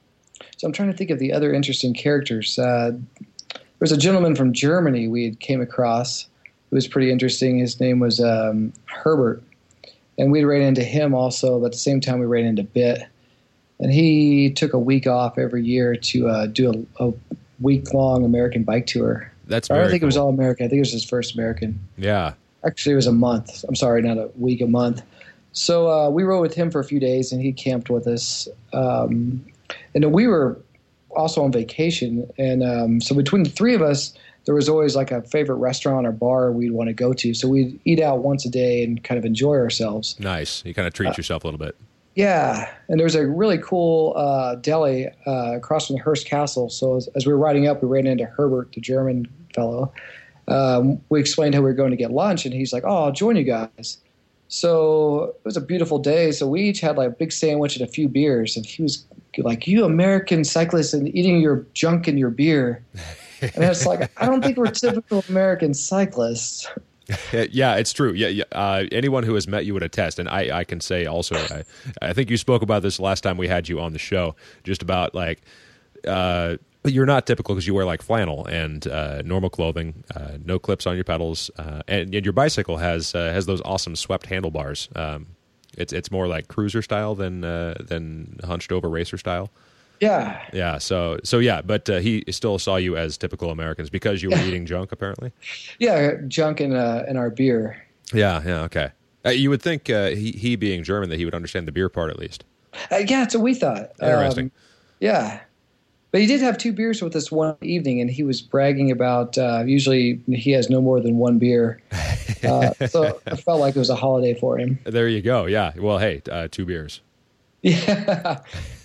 So I'm trying to think of the other interesting characters. Uh, there was a gentleman from Germany we had came across who was pretty interesting. His name was um, Herbert, and we ran into him also. But at the same time, we ran into Bit, and he took a week off every year to uh, do a, a week-long American bike tour. That's I very don't think cool. it was all American. I think it was his first American. Yeah. Actually, it was a month. I'm sorry, not a week, a month. So uh, we rode with him for a few days, and he camped with us. Um, and then we were also on vacation. And um, so between the three of us, there was always like a favorite restaurant or bar we'd want to go to. So we'd eat out once a day and kind of enjoy ourselves. Nice. You kind of treat Uh, yourself a little bit. Yeah, and there was a really cool uh, deli uh, across from the Hearst Castle. So as, as we were riding up, we ran into Herbert, the German fellow. Um, we explained how we were going to get lunch, and he's like, "Oh, I'll join you guys." So it was a beautiful day. So we each had like a big sandwich and a few beers, and he was like, "You American cyclists and eating your junk in your beer." And I was like, "I don't think we're typical American cyclists." Yeah, it's true. Yeah, yeah. Uh, anyone who has met you would attest, and I, I can say also, I, I think you spoke about this last time we had you on the show, just about like, uh, you're not typical because you wear like flannel and uh, normal clothing, uh, no clips on your pedals, uh, and, and your bicycle has uh, has those awesome swept handlebars. Um, it's it's more like cruiser style than uh, than hunched over racer style. Yeah. Yeah. So so yeah, but uh, he still saw you as typical Americans because you were eating junk, apparently. Yeah, junk in, uh, in our beer. Yeah. Yeah. Okay. Uh, you would think uh, he he being German that he would understand the beer part at least. Uh, yeah, that's what we thought. Interesting. Um, yeah. But he did have two beers with us one evening, and he was bragging about uh, usually he has no more than one beer. Uh, so I felt like it was a holiday for him. There you go. Yeah. Well, hey, uh, two beers. Yeah.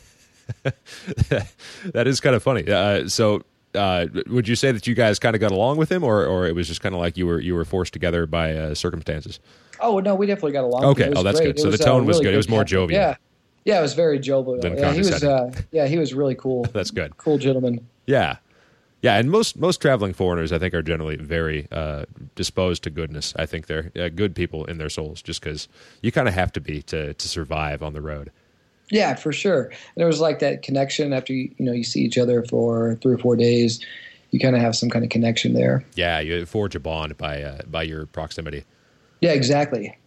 That is kind of funny. Uh, so, uh, would you say that you guys kind of got along with him, or, or it was just kind of like you were you were forced together by uh, circumstances? Oh no, we definitely got along. Okay. It was Oh, that's great. good. So It the was, tone uh, was really good. It was more company. jovial. Yeah. Yeah, it was very jovial. Than Yeah, he was. condescending. Uh, yeah, he was really cool. That's good. Cool gentleman. Yeah. Yeah, and most most traveling foreigners, I think, are generally very uh, disposed to goodness. I think they're uh, good people in their souls, just because you kind of have to be to to survive on the road. Yeah, for sure. And there was like that connection after you, you know you see each other for three or four days. You kind of have some kind of connection there. Yeah, you forge a bond by uh, by your proximity. Yeah, exactly.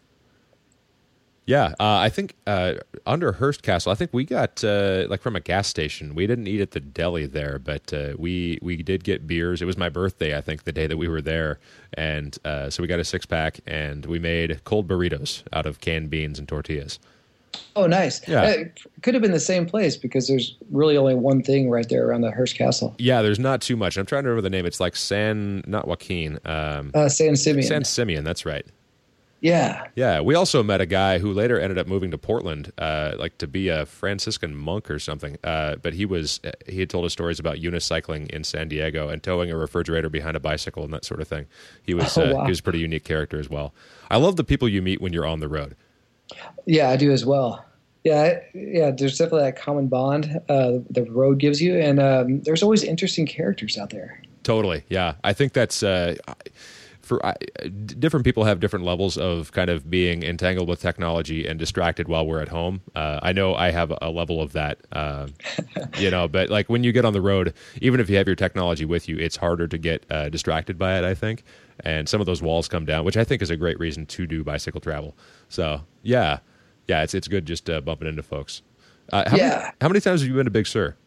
Yeah, uh, I think uh, under Hearst Castle, I think we got uh, like from a gas station. We didn't eat at the deli there, but uh, we we did get beers. It was my birthday, I think, the day that we were there, and uh, so we got a six pack, and we made cold burritos out of canned beans and tortillas. Oh, nice. Yeah. It could have been the same place because there's really only one thing right there around the Hearst Castle. Yeah, there's not too much. I'm trying to remember the name. It's like San, not Joaquin, um, Uh, San Simeon. San Simeon. That's right. Yeah. Yeah, we also met a guy who later ended up moving to Portland, uh, like to be a Franciscan monk or something. Uh, but he was he had told us stories about unicycling in San Diego and towing a refrigerator behind a bicycle and that sort of thing. He was Oh, uh, wow. he was a pretty unique character as well. I love the people you meet when you're on the road. Yeah, I do as well. Yeah, I- yeah. There's definitely that common bond uh, the road gives you, and um, there's always interesting characters out there. Totally, yeah. I think that's uh, for I, different people have different levels of kind of being entangled with technology and distracted while we're at home. Uh, I know I have a level of that, uh, you know. But like when you get on the road, even if you have your technology with you, it's harder to get uh, distracted by it, I think. And some of those walls come down, which I think is a great reason to do bicycle travel. So yeah, yeah, it's it's good just uh, bumping into folks. Uh, how Yeah. Many, how many times have you been to Big Sur?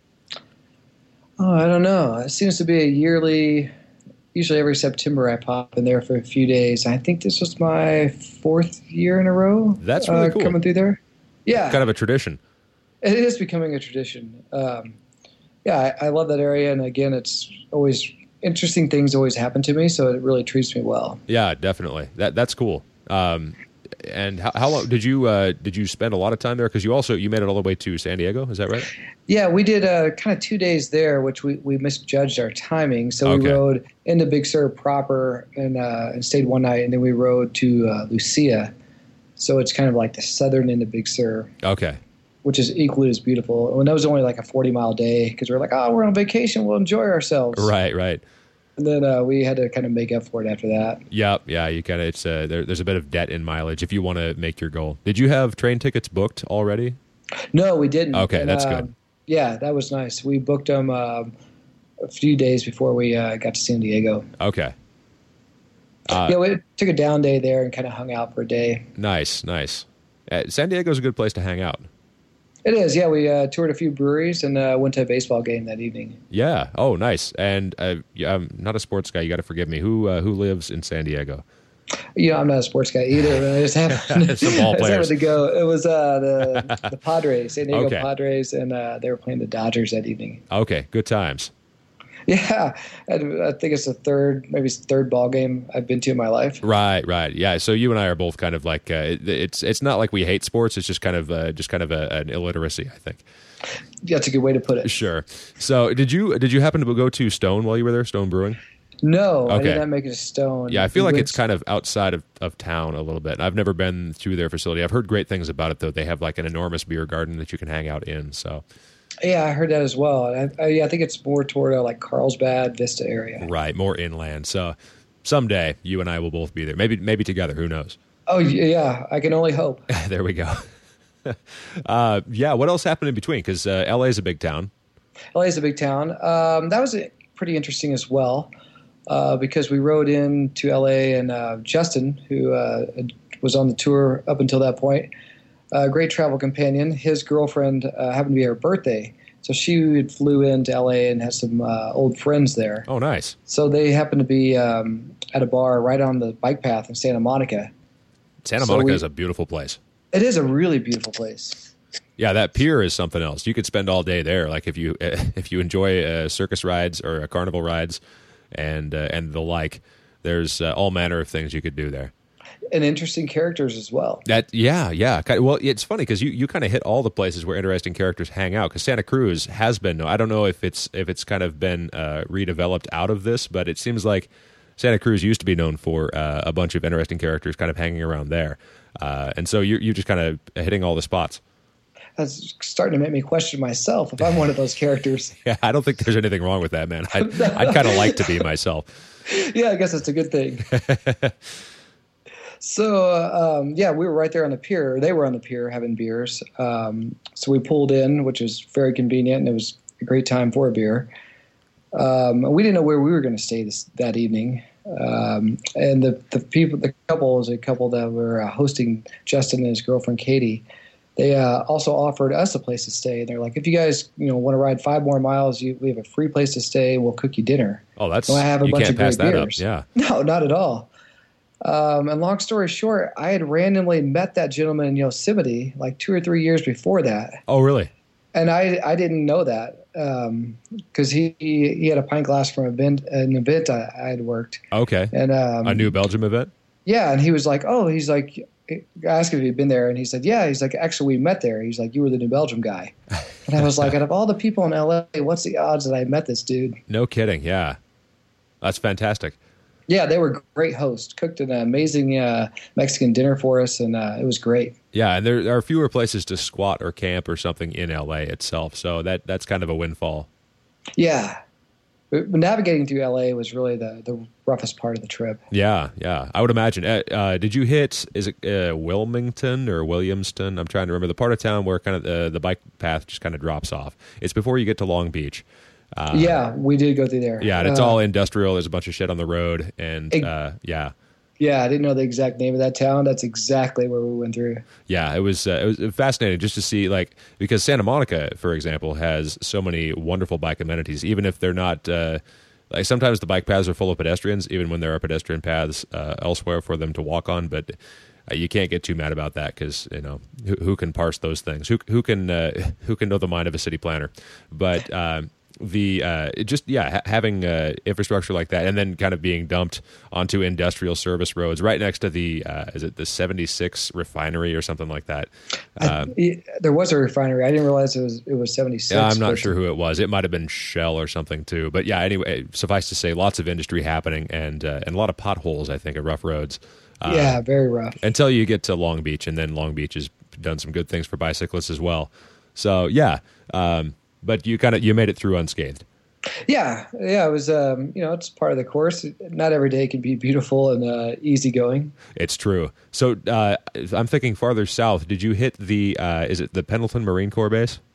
Oh, I don't know. It seems to be a yearly. Usually every September I pop in there for a few days. I think this was my fourth year in a row. That's really uh, cool. Coming through there. Yeah, Kind of a tradition. it is becoming a tradition. Um, yeah, I, I love that area, and again, it's always interesting things always happen to me, so it really treats me well. Yeah, definitely. That that's cool. Um, and how, how long did you uh, did you spend a lot of time there? Because you also you made it all the way to San Diego. Is that right? Yeah, we did uh, kind of two days there, which we, we misjudged our timing. So we Okay. rode into Big Sur proper and, uh, and stayed one night, and then we rode to uh, Lucia. So it's kind of like the southern end of Big Sur, Okay. which is equally as beautiful. And that was only like a forty-mile day because we are like, oh, we're on vacation. We'll enjoy ourselves. Right. Right. And then uh, we had to kind of make up for it after that. Yeah. Yeah. You kind of it's uh, there, there's a bit of debt in mileage if you want to make your goal. Did you have train tickets booked already? No, we didn't. Okay, And, that's uh, good. Yeah, that was nice. We booked them uh, a few days before we uh, got to San Diego. Okay. Uh, yeah, we took a down day there and kind of hung out for a day. Nice, nice. Uh, San Diego's a good place to hang out. It is, yeah. We uh, toured a few breweries and uh, went to a baseball game that evening. Yeah. Oh, nice. And uh, yeah, I'm not a sports guy. You got to forgive me. Who uh, who lives in San Diego? You know, I'm not a sports guy either. But I just happened, Some ball I just players. happened to go. It was uh, the the Padres, San Diego Okay. Padres, and uh, they were playing the Dodgers that evening. Okay, good times. Yeah, I, I think it's the third, maybe it's the third ball game I've been to in my life. Right, right. Yeah. So you and I are both kind of like uh, it, it's it's not like we hate sports. It's just kind of uh, just kind of a, an illiteracy, I think. That's a good way to put it. Sure. So did you did you happen to go to Stone while you were there? Stone Brewing. No, I Okay. did not make it to Stone. Yeah, I feel We like went- it's kind of outside of, of town a little bit. I've never been to their facility. I've heard great things about it, though. They have like an enormous beer garden that you can hang out in. So Yeah, I heard that as well. I, I, yeah, I think it's more toward uh, like Carlsbad, Vista area. right, more inland. So someday you and I will both be there. Maybe maybe together. Who knows? Oh yeah, I can only hope. There we go. uh, yeah. What else happened in between? Because uh, L A is a big town. L A is a big town. Um, that was uh, pretty interesting as well uh, because we rode into L A and uh, Justin, who uh, was on the tour up until that point, a great travel companion. His girlfriend uh, happened to be her birthday, so she flew into L A and has some uh, old friends there. Oh, nice. So they happened to be um, at a bar right on the bike path in Santa Monica. Santa So Monica we- is a beautiful place. It is a really beautiful place. Yeah, that pier is something else. You could spend all day there. Like if you if you enjoy uh, circus rides or uh, carnival rides and uh, and the like, there's uh, all manner of things you could do there. And interesting characters as well. That yeah yeah. Ki- Well, it's funny because you, you kind of hit all the places where interesting characters hang out. Because Santa Cruz has been. I don't know if it's if it's kind of been uh, redeveloped out of this, but it seems like Santa Cruz used to be known for uh, a bunch of interesting characters kind of hanging around there. Uh, and so you you just kind of hitting all the spots. That's starting to make me question myself if I'm one of those characters. Yeah, I don't think there's anything wrong with that, man. I'd, I'd kind of like to be myself. Yeah, I guess that's a good thing. So, uh, um, yeah, we were right there on the pier. They were on the pier having beers. Um, so we pulled in, which was very convenient, and it was a great time for a beer. Um, we didn't know where we were going to stay this, that evening. Um, and the, the people, the couple was a couple that were uh, hosting Justin and his girlfriend, Katie. They uh, also offered us a place to stay. They're like, if you guys, you know, want to ride five more miles, you, we have a free place to stay, and we'll cook you dinner. Oh, that's So I have a you bunch can't of great pass that beers. up. Yeah. No, not at all. Um, and long story short, I had randomly met that gentleman in Yosemite like two or three years before that, Oh, really? and I I didn't know that because he, he he had a pint glass from an event an event I, I had worked, Okay. and um, A New Belgium event. yeah, and he was like, oh, he's like. I asked him if he'd been there, and he said, yeah. He's like, actually, we met there. He's like, you were the New Belgium guy. And I was like, out of all the people in L A, what's the odds that I met this dude? No kidding. Yeah, that's fantastic. Yeah, they were great hosts. Cooked an amazing uh, Mexican dinner for us, and uh, it was great. Yeah, and there are fewer places to squat or camp or something in L A itself, so that that's kind of a windfall. Yeah. But navigating through L A was really the, the roughest part of the trip. Yeah, yeah, I would imagine. Uh, uh, did you hit? Is it uh, Wilmington or Williamston? I'm trying to remember the part of town where kind of the, the bike path just kind of drops off. It's before you get to Long Beach. Uh, Yeah, we did go through there. yeah, and it's Uh, all industrial. There's a bunch of shit on the road, and Ex- uh, yeah. Yeah, I didn't know the exact name of that town. That's exactly where we went through. Yeah, it was uh, it was fascinating just to see, like, because Santa Monica, for example, has so many wonderful bike amenities. Even if they're not, uh, like, sometimes the bike paths are full of pedestrians, even when there are pedestrian paths uh, elsewhere for them to walk on. But uh, you can't get too mad about that because, you know, who, who can parse those things? Who who can uh, who can know the mind of a city planner? But um, the uh, it just yeah ha- having uh, infrastructure like that, and then kind of being dumped onto industrial service roads right next to the uh, is it the seventy-six refinery or something like that. Uh, I, there was a refinery. I didn't realize it was it was seventy-six. yeah, I'm not but- sure who it was. It might have been Shell or something too. But yeah, anyway, suffice to say, lots of industry happening and uh, and a lot of potholes. I think, at rough roads. Uh, Yeah, very rough. until you get to Long Beach, and then Long Beach has done some good things for bicyclists as well. So yeah, um, but you kind of you made it through unscathed. Yeah, yeah. It was um, you know, it's part of the course. Not every day can be beautiful and uh, easygoing. It's true. So uh, I'm thinking farther south. Did you hit the? Uh, is it the Pendleton Marine Corps base?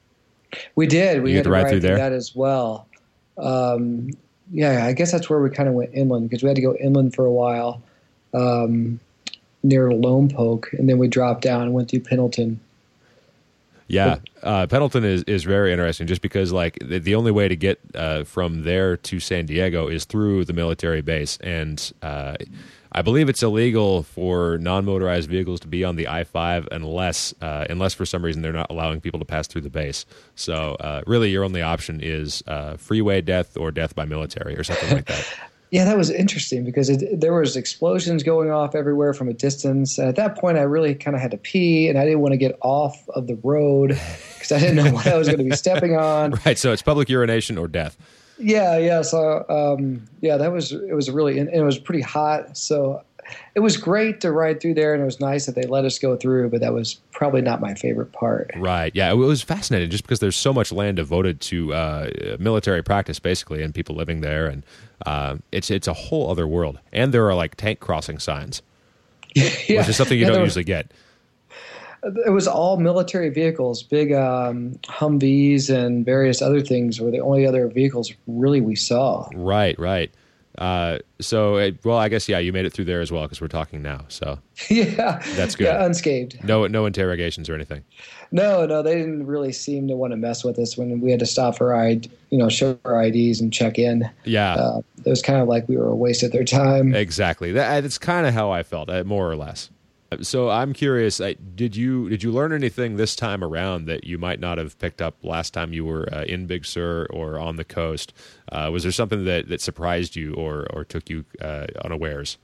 We did. We You had get to to ride ride through through there? that as well. Um, yeah, I guess that's where we kind of went inland because we had to go inland for a while um, near Lompoc, and then we dropped down and went through Pendleton. Yeah, uh, Pendleton is, is very interesting just because like the, the only way to get uh, from there to San Diego is through the military base, and uh, I believe it's illegal for non-motorized vehicles to be on the I five unless uh, unless for some reason they're not allowing people to pass through the base. So uh, really, your only option is uh, freeway death or death by military or something like that. Yeah, that was interesting because it, there was explosions going off everywhere from a distance. And at that point, I really kind of had to pee, and I didn't want to get off of the road because I didn't know what I was going to be stepping on. Right, so it's public urination or death. Yeah, yeah. So, um, yeah, that was it. Was really, and it was pretty hot. So, it was great to ride through there, and it was nice that they let us go through. But that was probably not my favorite part. Right. Yeah, it was fascinating just because there's so much land devoted to uh, military practice, basically, and people living there, and uh, it's it's a whole other world. And there are like tank crossing signs, yeah, which is something you yeah, don't there was- usually get. It was all military vehicles. Big um, Humvees and various other things were the only other vehicles really we saw. Right. Right. Uh, so, it, well, I guess yeah, you made it through there as well because we're talking now. So yeah, That's good. Yeah, unscathed. no no interrogations or anything. No, no, they didn't really seem to want to mess with us when we had to stop for our, I D, you know, show our I Ds and check in. Yeah. Uh, it was kind of like we were a waste of their time. Exactly. That, that's kind of how I felt, uh, more or less. So I'm curious. Uh, did you did you learn anything this time around that you might not have picked up last time you were uh, in Big Sur or on the coast? Uh, was there something that, that surprised you or or took you uh, unawares?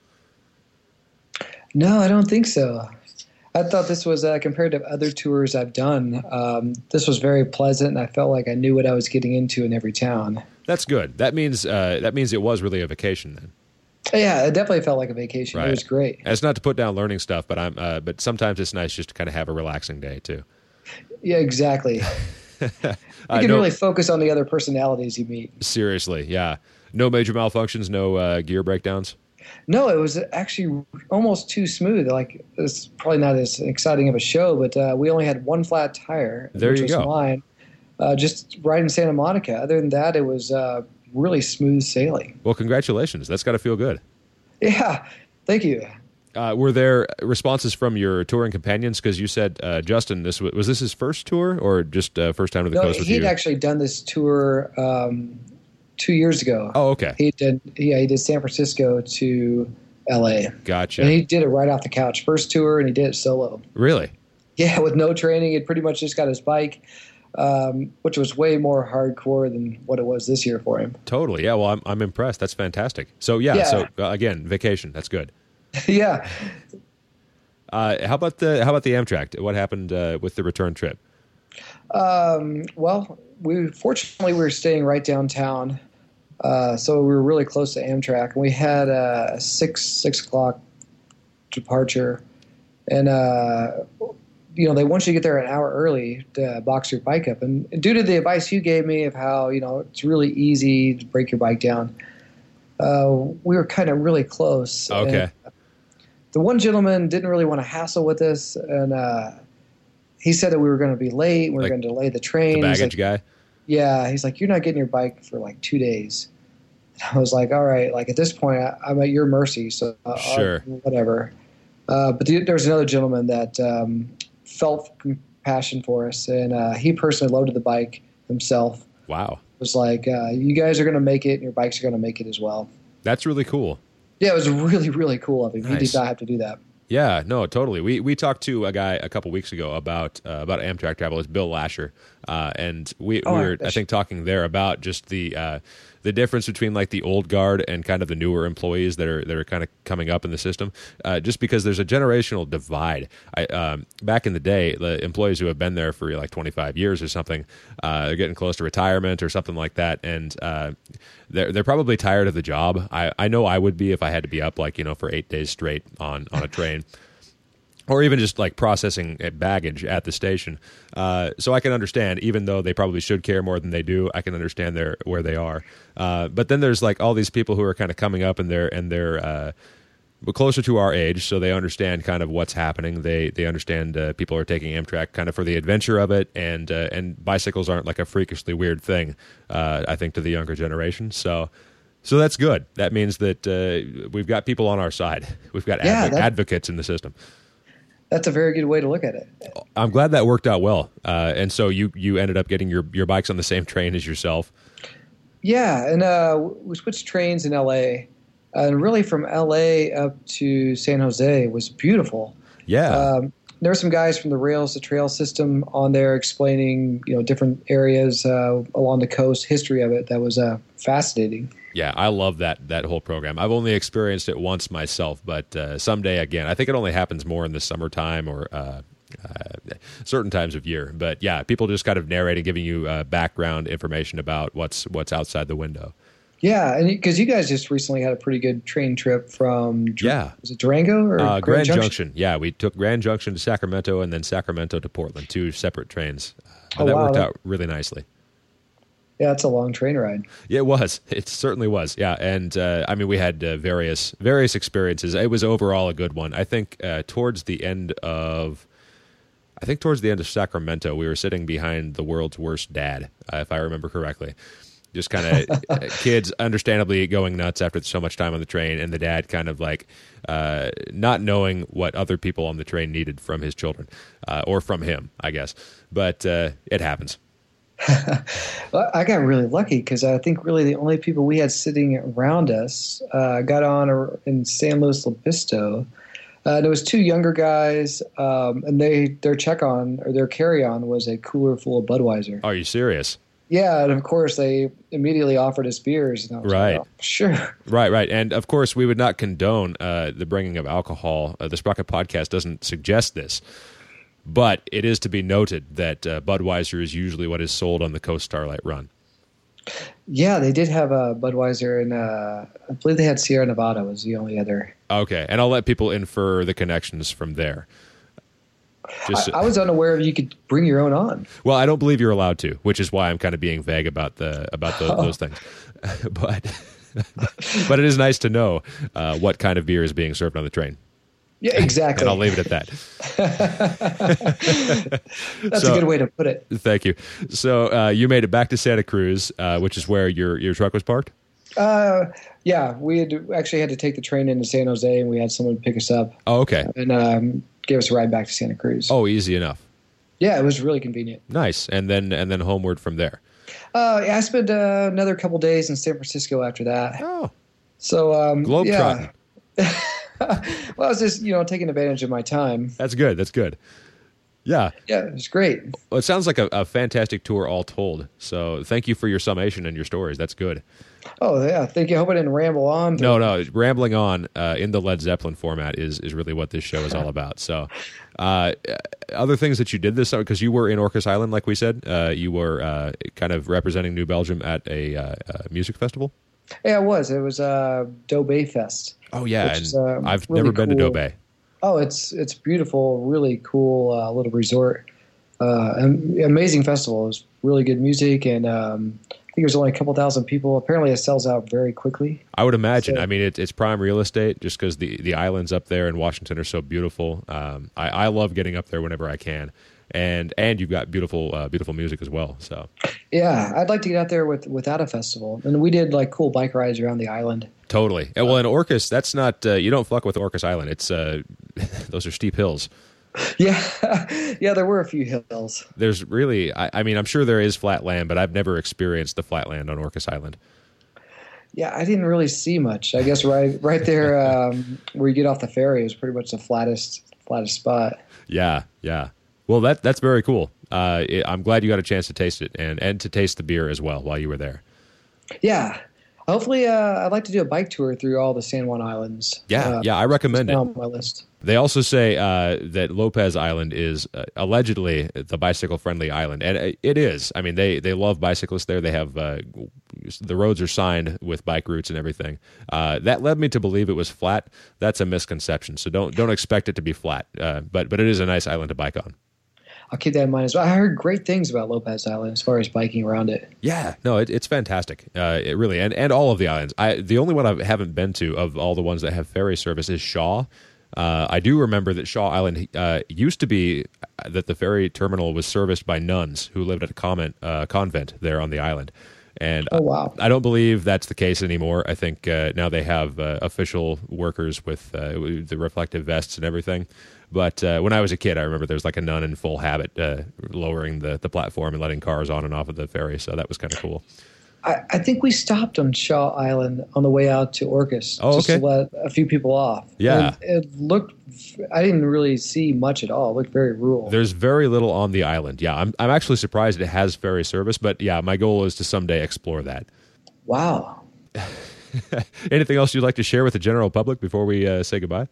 No, I don't think so. I thought this was, uh, compared to other tours I've done, um, this was very pleasant, and I felt like I knew what I was getting into in every town. That's good. That means uh, that means it was really a vacation then. Yeah, it definitely felt like a vacation. Right. It was great. And it's not to put down learning stuff, but I'm uh, but sometimes it's nice just to kind of have a relaxing day too. Yeah, exactly. You Uh, can no- really focus on the other personalities you meet. Seriously, yeah. No major malfunctions, no uh, gear breakdowns. No, it was actually almost too smooth. Like, it's probably not as exciting of a show, but uh, we only had one flat tire, There which you was go. mine. Uh, just right in Santa Monica. Other than that, it was uh, really smooth sailing. Well, congratulations. That's got to feel good. Yeah, thank you. Uh, were there responses from your touring companions? Because you said uh, Justin, this was, was this his first tour or just uh, first time to the No, coast with he'd you? actually done this tour um, two years ago. Oh, okay, He did. Yeah, he did San Francisco to L A, gotcha. and he did it right off the couch. First tour, and he did it solo. Really? Yeah, with no training, he'd pretty much just got his bike, um, which was way more hardcore than what it was this year for him. Totally. Yeah. Well, I'm I'm impressed. That's fantastic. So yeah. Yeah. So uh, again, vacation. That's good. Yeah. Uh, how about the how about the Amtrak? What happened uh, with the return trip? Um, well, we fortunately we were staying right downtown, uh, so we were really close to Amtrak, and we had a six six o'clock departure, and uh, you know they want you to get there an hour early to box your bike up, and due to the advice you gave me of how you know it's really easy to break your bike down, uh, we were kind of really close. Okay. And the one gentleman didn't really want to hassle with us, and uh, he said that we were going to be late. We were Like going to delay the train. The He's baggage like, guy. yeah, he's like, you're not getting your bike for like two days. And I was like, all right, like at this point, I, I'm at your mercy, so uh, Sure. I'll- whatever. Uh, but the, there was another gentleman that um, felt compassion for us, and uh, he personally loaded the bike himself. Wow. Was like, uh, you guys are going to make it, and your bikes are going to make it as well. That's really cool. Yeah, it was really, really cool of him. He Nice. did not have to do that. Yeah, no, totally. We we talked to a guy a couple weeks ago about uh, about Amtrak travel. It's Bill Lasher, uh, and we, Oh, we were I- I think talking there about just the uh, the difference between like the old guard and kind of the newer employees that are that are kind of coming up in the system. Uh, just because there's a generational divide. I um, back in the day, the employees who have been there for like twenty-five years or something, uh, they're getting close to retirement or something like that, and uh, they're they're probably tired of the job. I, I know I would be if I had to be up like you know for eight days straight on on a train. Or even just like processing baggage at the station, uh, so I can understand. Even though they probably should care more than they do, I can understand their where they are. Uh, but then there's like all these people who are kind of coming up and they're and they're uh, closer to our age, so they understand kind of what's happening. They they understand uh, people are taking Amtrak kind of for the adventure of it, and uh, and bicycles aren't like a freakishly weird thing. Uh, I think to the younger generation, so so that's good. That means that uh, we've got people on our side. We've got Yeah, advo- that- advocates in the system. That's a very good way to look at it. I'm glad that worked out well. Uh, and so you you ended up getting your your bikes on the same train as yourself. Yeah, and uh, we switched trains in L A, and really from L A up to San Jose was beautiful. Yeah. Um, there were some guys from the Rails to Trail system on there explaining, you know, different areas uh, along the coast, history of it. That was uh, fascinating. Yeah, I love that that whole program. I've only experienced it once myself, but uh, someday again. I think it only happens more in the summertime or uh, uh, certain times of year. But yeah, people just kind of narrating, giving you uh, background information about what's what's outside the window. Yeah, and because you guys just recently had a pretty good train trip from Dur- Yeah. was it Durango or Uh, Grand, Grand Junction? Junction. Yeah, we took Grand Junction to Sacramento and then Sacramento to Portland, two separate trains. Uh, Oh, that wow. worked out really nicely. Yeah, it's a long train ride. Yeah, it was. It certainly was. Yeah, and uh, I mean, we had uh, various various experiences. It was overall a good one. I think uh, towards the end of, I think towards the end of Sacramento, we were sitting behind the world's worst dad, uh, if I remember correctly. Just kind of kids, understandably going nuts after so much time on the train, and the dad kind of like uh, not knowing what other people on the train needed from his children, uh, or from him, I guess. But uh, it happens. Well, I got really lucky because I think really the only people we had sitting around us uh, got on a, in San Luis Obispo. Uh, there was two younger guys, um, and they their check on or their carry on was a cooler full of Budweiser. Are you serious? Yeah, and of course they immediately offered us beers, and I was Right. like, oh, sure. Right, right. And of course, we would not condone uh, the bringing of alcohol. Uh, the Sprocket Podcast doesn't suggest this. But it is to be noted that uh, Budweiser is usually what is sold on the Coast Starlight Run. Yeah, they did have a Budweiser, and uh, I believe they had Sierra Nevada was the only other. Okay, and I'll let people infer the connections from there. Just, I, I was unaware of you could bring your own on. well, I don't believe you're allowed to, which is why I'm kind of being vague about the about the, those things. but but it is nice to know uh, what kind of beer is being served on the train. Yeah, exactly. And I'll leave it at that. That's So- a good way to put it. Thank you. So uh, you made it back to Santa Cruz, uh, which is where your your truck was parked? Uh, yeah, we had actually had to take the train into San Jose, and we had someone pick us up Oh, okay. and um, give us a ride back to Santa Cruz. Oh, easy enough. Yeah, it was really convenient. Nice. And then and then homeward from there. Uh, yeah, I spent uh, another couple days in San Francisco after that. Oh, So, um, globetrotting. yeah. Well, I was just, you know, taking advantage of my time. That's good. That's good. Yeah. Yeah, it was great. Well, it sounds like a, a fantastic tour all told. So thank you for your summation and your stories. That's good. Oh, yeah. Thank you. I hope I didn't ramble on. No, no, rambling on uh, in the Led Zeppelin format is is really what this show is all about. So, uh, other things that you did this summer, because you were in Orcas Island, like we said, uh, you were uh, kind of representing New Belgium at a uh, uh, music festival. Yeah, it was. It was uh, Doe Bay Fest. Oh yeah, Which and is, uh, I've really never been to cool. Doe Bay. Oh, it's it's beautiful, really cool uh, little resort. Uh, am- amazing festival. It was really good music, and um, I think there's only a couple thousand people. Apparently, it sells out very quickly. I would imagine. So- I mean, it, it's prime real estate just because the, the islands up there in Washington are so beautiful. Um, I, I love getting up there whenever I can, and and you've got beautiful uh, beautiful music as well. So Yeah, I'd like to get out there with without a festival, and we did like cool bike rides around the island. totally. And, well, in Orcas, that's not uh, you don't fuck with Orcas Island. It's uh, those are steep hills. Yeah, yeah, there were a few hills. There's really, I, I mean, I'm sure there is flat land, but I've never experienced the flat land on Orcas Island. Yeah, I didn't really see much. I guess right right there um, where you get off the ferry was pretty much the flattest flattest spot. Yeah, yeah. Well, that that's very cool. Uh, it, I'm glad you got a chance to taste it and and to taste the beer as well while you were there. Yeah. Hopefully, uh, I'd like to do a bike tour through all the San Juan Islands. Yeah, Uh, yeah, I recommend it's it. on my list. They also say uh, that Lopez Island is uh, allegedly the bicycle-friendly island, and it is. I mean, they, they love bicyclists there. They have uh, the roads are signed with bike routes and everything. Uh, that led me to believe it was flat. That's a misconception. So don't don't expect it to be flat. Uh, but but it is a nice island to bike on. I'll keep that in mind as well. I heard great things about Lopez Island as far as biking around it. Yeah, no, it, it's fantastic. Uh, it really, and, and all of the islands. I the only one I haven't been to of all the ones that have ferry service is Shaw. Uh, I do remember that Shaw Island uh, used to be that the ferry terminal was serviced by nuns who lived at a convent, uh, convent there on the island. And oh, wow. I don't believe that's the case anymore. I think uh, now they have uh, official workers with uh, the reflective vests and everything. But uh, when I was a kid, I remember there was like a nun in full habit uh, lowering the, the platform and letting cars on and off of the ferry. So that was kind of cool. I, I think we stopped on Shaw Island on the way out to Orcas oh, just okay. to let a few people off. Yeah. And it looked, I didn't really see much at all. It looked very rural. There's very little on the island. Yeah, I'm I'm actually surprised it has ferry service, but yeah, my goal is to someday explore that. Wow. Anything else you'd like to share with the general public before we uh, say goodbye?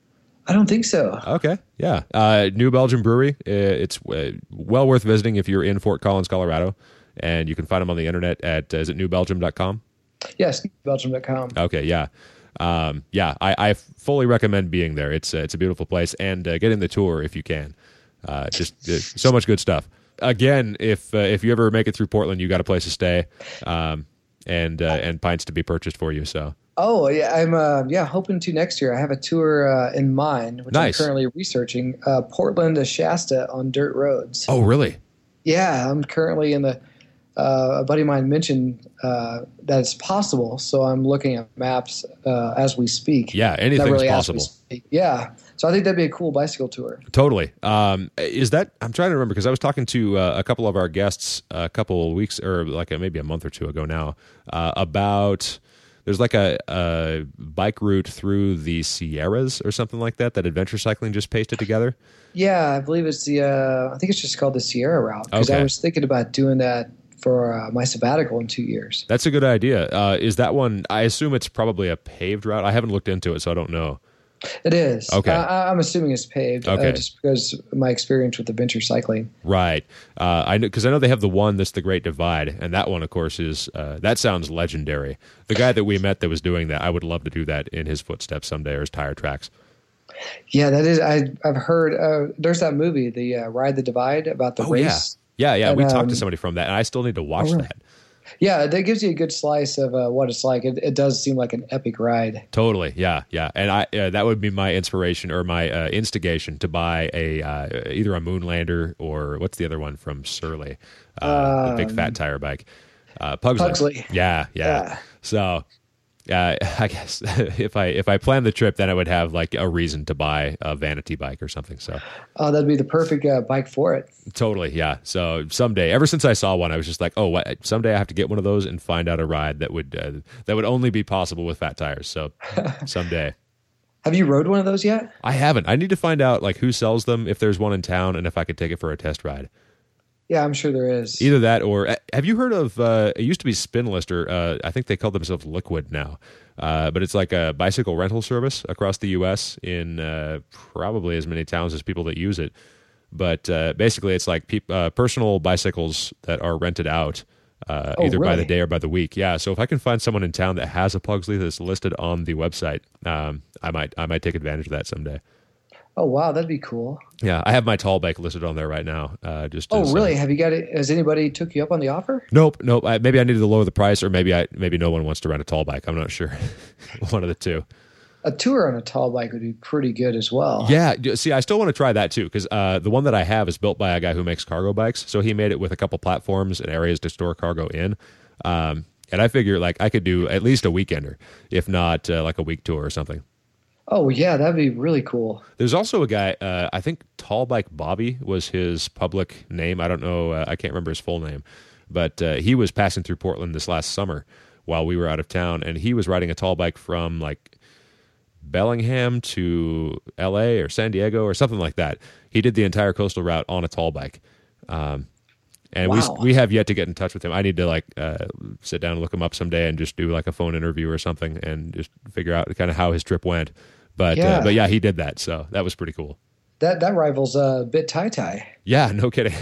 I don't think so. Okay, yeah. Uh, New Belgium Brewery, uh, it's uh, well worth visiting if you're in Fort Collins, Colorado. And you can find them on the internet at, uh, is it new belgium dot com? Yes, new belgium dot com. Okay, yeah. Um, yeah, I, I fully recommend being there. It's uh, it's a beautiful place, and uh, getting the tour if you can. Uh, just uh, so much good stuff. Again, if uh, if you ever make it through Portland, you got a place to stay, um, and uh, and pints to be purchased for you. So. Oh yeah, I'm uh, yeah hoping to next year. I have a tour uh, in mind, which nice. I'm currently researching. Uh, Portland to Shasta on dirt roads. Oh really? Yeah, I'm currently in the. Uh, a buddy of mine mentioned uh, that it's possible, so I'm looking at maps uh, as we speak. Yeah, anything's really possible. Yeah, so I think that'd be a cool bicycle tour. Totally. Um, is that? I'm trying to remember because I was talking to uh, a couple of our guests a couple of weeks or like a, maybe a month or two ago now uh, about. There's like a, a bike route through the Sierras or something like that that Adventure Cycling just pasted together. Yeah, I believe it's the. Uh, I think it's just called the Sierra route because okay. I was thinking about doing that for uh, my sabbatical in two years. That's a good idea. Uh, is that one? I assume it's probably a paved route. I haven't looked into it, so I don't know. It is. Okay. I, I'm assuming it's paved. Okay. Uh, just because of my experience with adventure cycling. Right. Uh, I know because I know they have the one that's the Great Divide, and that one, of course, is uh, that sounds legendary. The guy that we met that was doing that, I would love to do that in his footsteps someday, or his tire tracks. Yeah, that is. I, I've heard. Uh, there's that movie, the uh, Ride the Divide, about the oh, race. Yeah. Yeah, yeah, and, we talked um, to somebody from that, and I still need to watch oh, really? that. Yeah, that gives you a good slice of uh, what it's like. It, it does seem like an epic ride. Totally, yeah, yeah, and I uh, that would be my inspiration or my uh, instigation to buy a uh, either a Moonlander or what's the other one from Surly, uh, um, the big fat tire bike, uh, Pugsley. Pugsley. Yeah, yeah, Yeah. So. Uh, I guess if I if I plan the trip, then I would have like a reason to buy a vanity bike or something. So, Oh, that'd be the perfect uh, bike for it. totally, yeah. So someday, ever since I saw one, I was just like, oh, what, someday I have to get one of those and find out a ride that would uh, that would only be possible with fat tires. So someday. Have you rode one of those yet? I haven't. I need to find out like who sells them, if there's one in town, and if I could take it for a test ride. Yeah, I'm sure there is. Either that or uh, have you heard of? Uh, it used to be Spinlist, or uh, I think they call themselves Liquid now. Uh, but it's like a bicycle rental service across the U S in uh, probably as many towns as people that use it. But uh, basically, it's like pe- uh, personal bicycles that are rented out uh, Oh, either by the really? day or by the week. Yeah. So if I can find someone in town that has a Pugsley that's listed on the website, um, I might I might take advantage of that someday. Oh, wow, that'd be cool. Yeah, I have my tall bike listed on there right now. Uh, just Oh, as, really? Uh, Have you got it? Has anybody took you up on the offer? nope, nope. I, maybe I needed to lower the price, or maybe I maybe no one wants to rent a tall bike. I'm not sure. One of the two. A tour on a tall bike would be pretty good as well. Yeah. d- See, I still want to try that too because uh, the one that I have is built by a guy who makes cargo bikes. So he made it with a couple platforms and areas to store cargo in. Um, and I figure like I could do at least a weekender, if not uh, like a week tour or something. Oh, yeah, that'd be really cool. There's also a guy, uh, I think Tall Bike Bobby was his public name. I don't know. Uh, I can't remember his full name. But uh, he was passing through Portland this last summer while we were out of town. And he was riding a tall bike from like Bellingham to L A or San Diego or something like that. He did the entire coastal route on a tall bike. Um, and Wow. we we have yet to get in touch with him. I need to like uh, sit down and look him up someday and just do like a phone interview or something and just figure out kind of how his trip went. But Yeah. uh, but yeah, he did that, so that was pretty cool. That that rivals uh, Bit Tai Tai. Yeah, no kidding.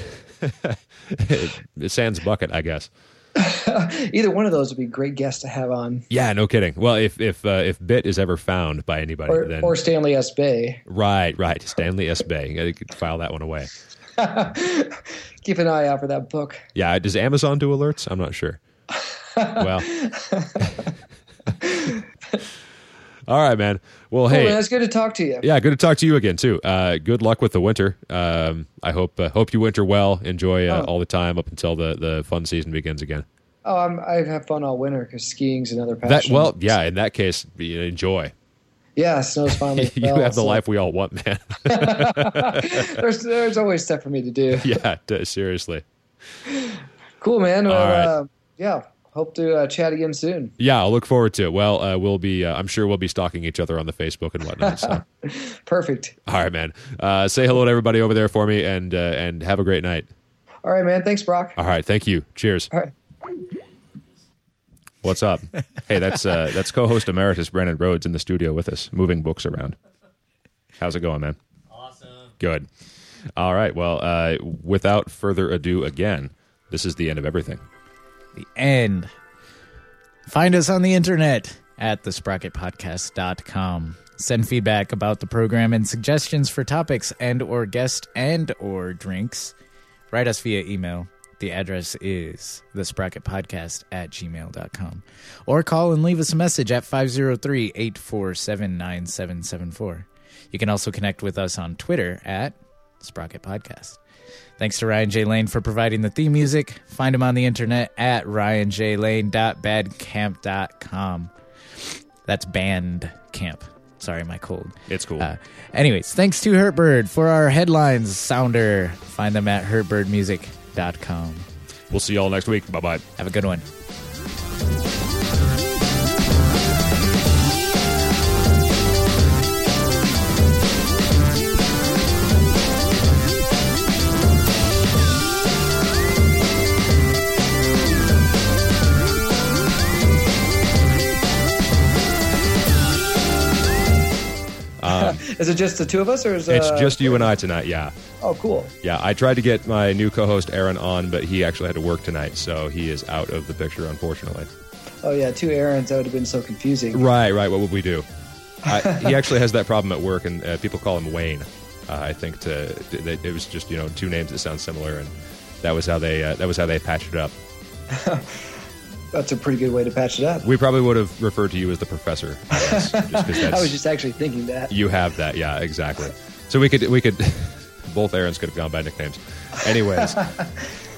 Sans bucket, I guess. Either one of those would be great guests to have on. Yeah, no kidding. Well, if if uh, if Bit is ever found by anybody, Or, then or Stanley S. Bay. right, right, Stanley S. Bay. You could file that one away. Keep an eye out for that book. Yeah, does Amazon do alerts? I'm not sure. Well, all right, man. Well, Cool, hey, man, it's good to talk to you. yeah, good to talk to you again too. Uh, good luck with the winter. Um, I hope uh, hope you winter well. Enjoy uh, Oh. all the time up until the, the fun season begins again. Oh, I'm, I have fun all winter because skiing's another That passion. well, yeah. In that case, you enjoy. Yeah, snow's finally You fell, have the so- life we all want, man. there's there's always stuff for me to do. Yeah, d- seriously. Cool, man. Well, All right. uh, yeah, hope to uh, chat again soon. Yeah, I'll look forward to it. Well, uh, we'll be. Uh, I'm sure we'll be stalking each other on the Facebook and whatnot. So. Perfect. All right, man. Uh, say hello to everybody over there for me, and uh, and have a great night. All right, man. Thanks, Brock. All right, thank you. Cheers. All right. What's up? Hey, that's uh, that's co-host emeritus Brandon Rhodes in the studio with us, moving books around. How's it going, man? Awesome. Good. All right. Well, uh, without further ado, again, this is the end of everything. The end. Find us on the internet at the sprocket podcast dot com. Send feedback about the program and suggestions for topics and or guest and or drinks. Write us via email. The address is the sprocket podcast at gmail dot com. Or call and leave us a message at five oh three, eight four seven, nine seven seven four. You can also connect with us on Twitter at Sprocket Podcast. Thanks to Ryan J. Lane for providing the theme music. Find him on the internet at ryan j lane dot bandcamp dot com. That's Bandcamp. Sorry, my cold. It's cool. Uh, anyways, thanks to Hurtbird for our headlines sounder. Find them at hurtbird music dot com. We'll see y'all next week. Bye bye. Have a good one. Is it just the two of us, or is uh, It's just you and I tonight. Yeah. Oh, cool. Yeah, I tried to get my new co-host Aaron on, but he actually had to work tonight, so he is out of the picture, unfortunately. Oh yeah, two Aarons. That would have been so confusing. Right, right. What would we do? I, he actually has that problem at work, and uh, people call him Wayne. Uh, I think to, to it was just you know two names that sound similar, and that was how they uh, that was how they patched it up. That's a pretty good way to patch it up. We probably would have referred to you as the professor. I guess, just 'cause I that's, was just actually thinking that. you have that, yeah, exactly. So we could we could both Aarons could have gone by nicknames. Anyways.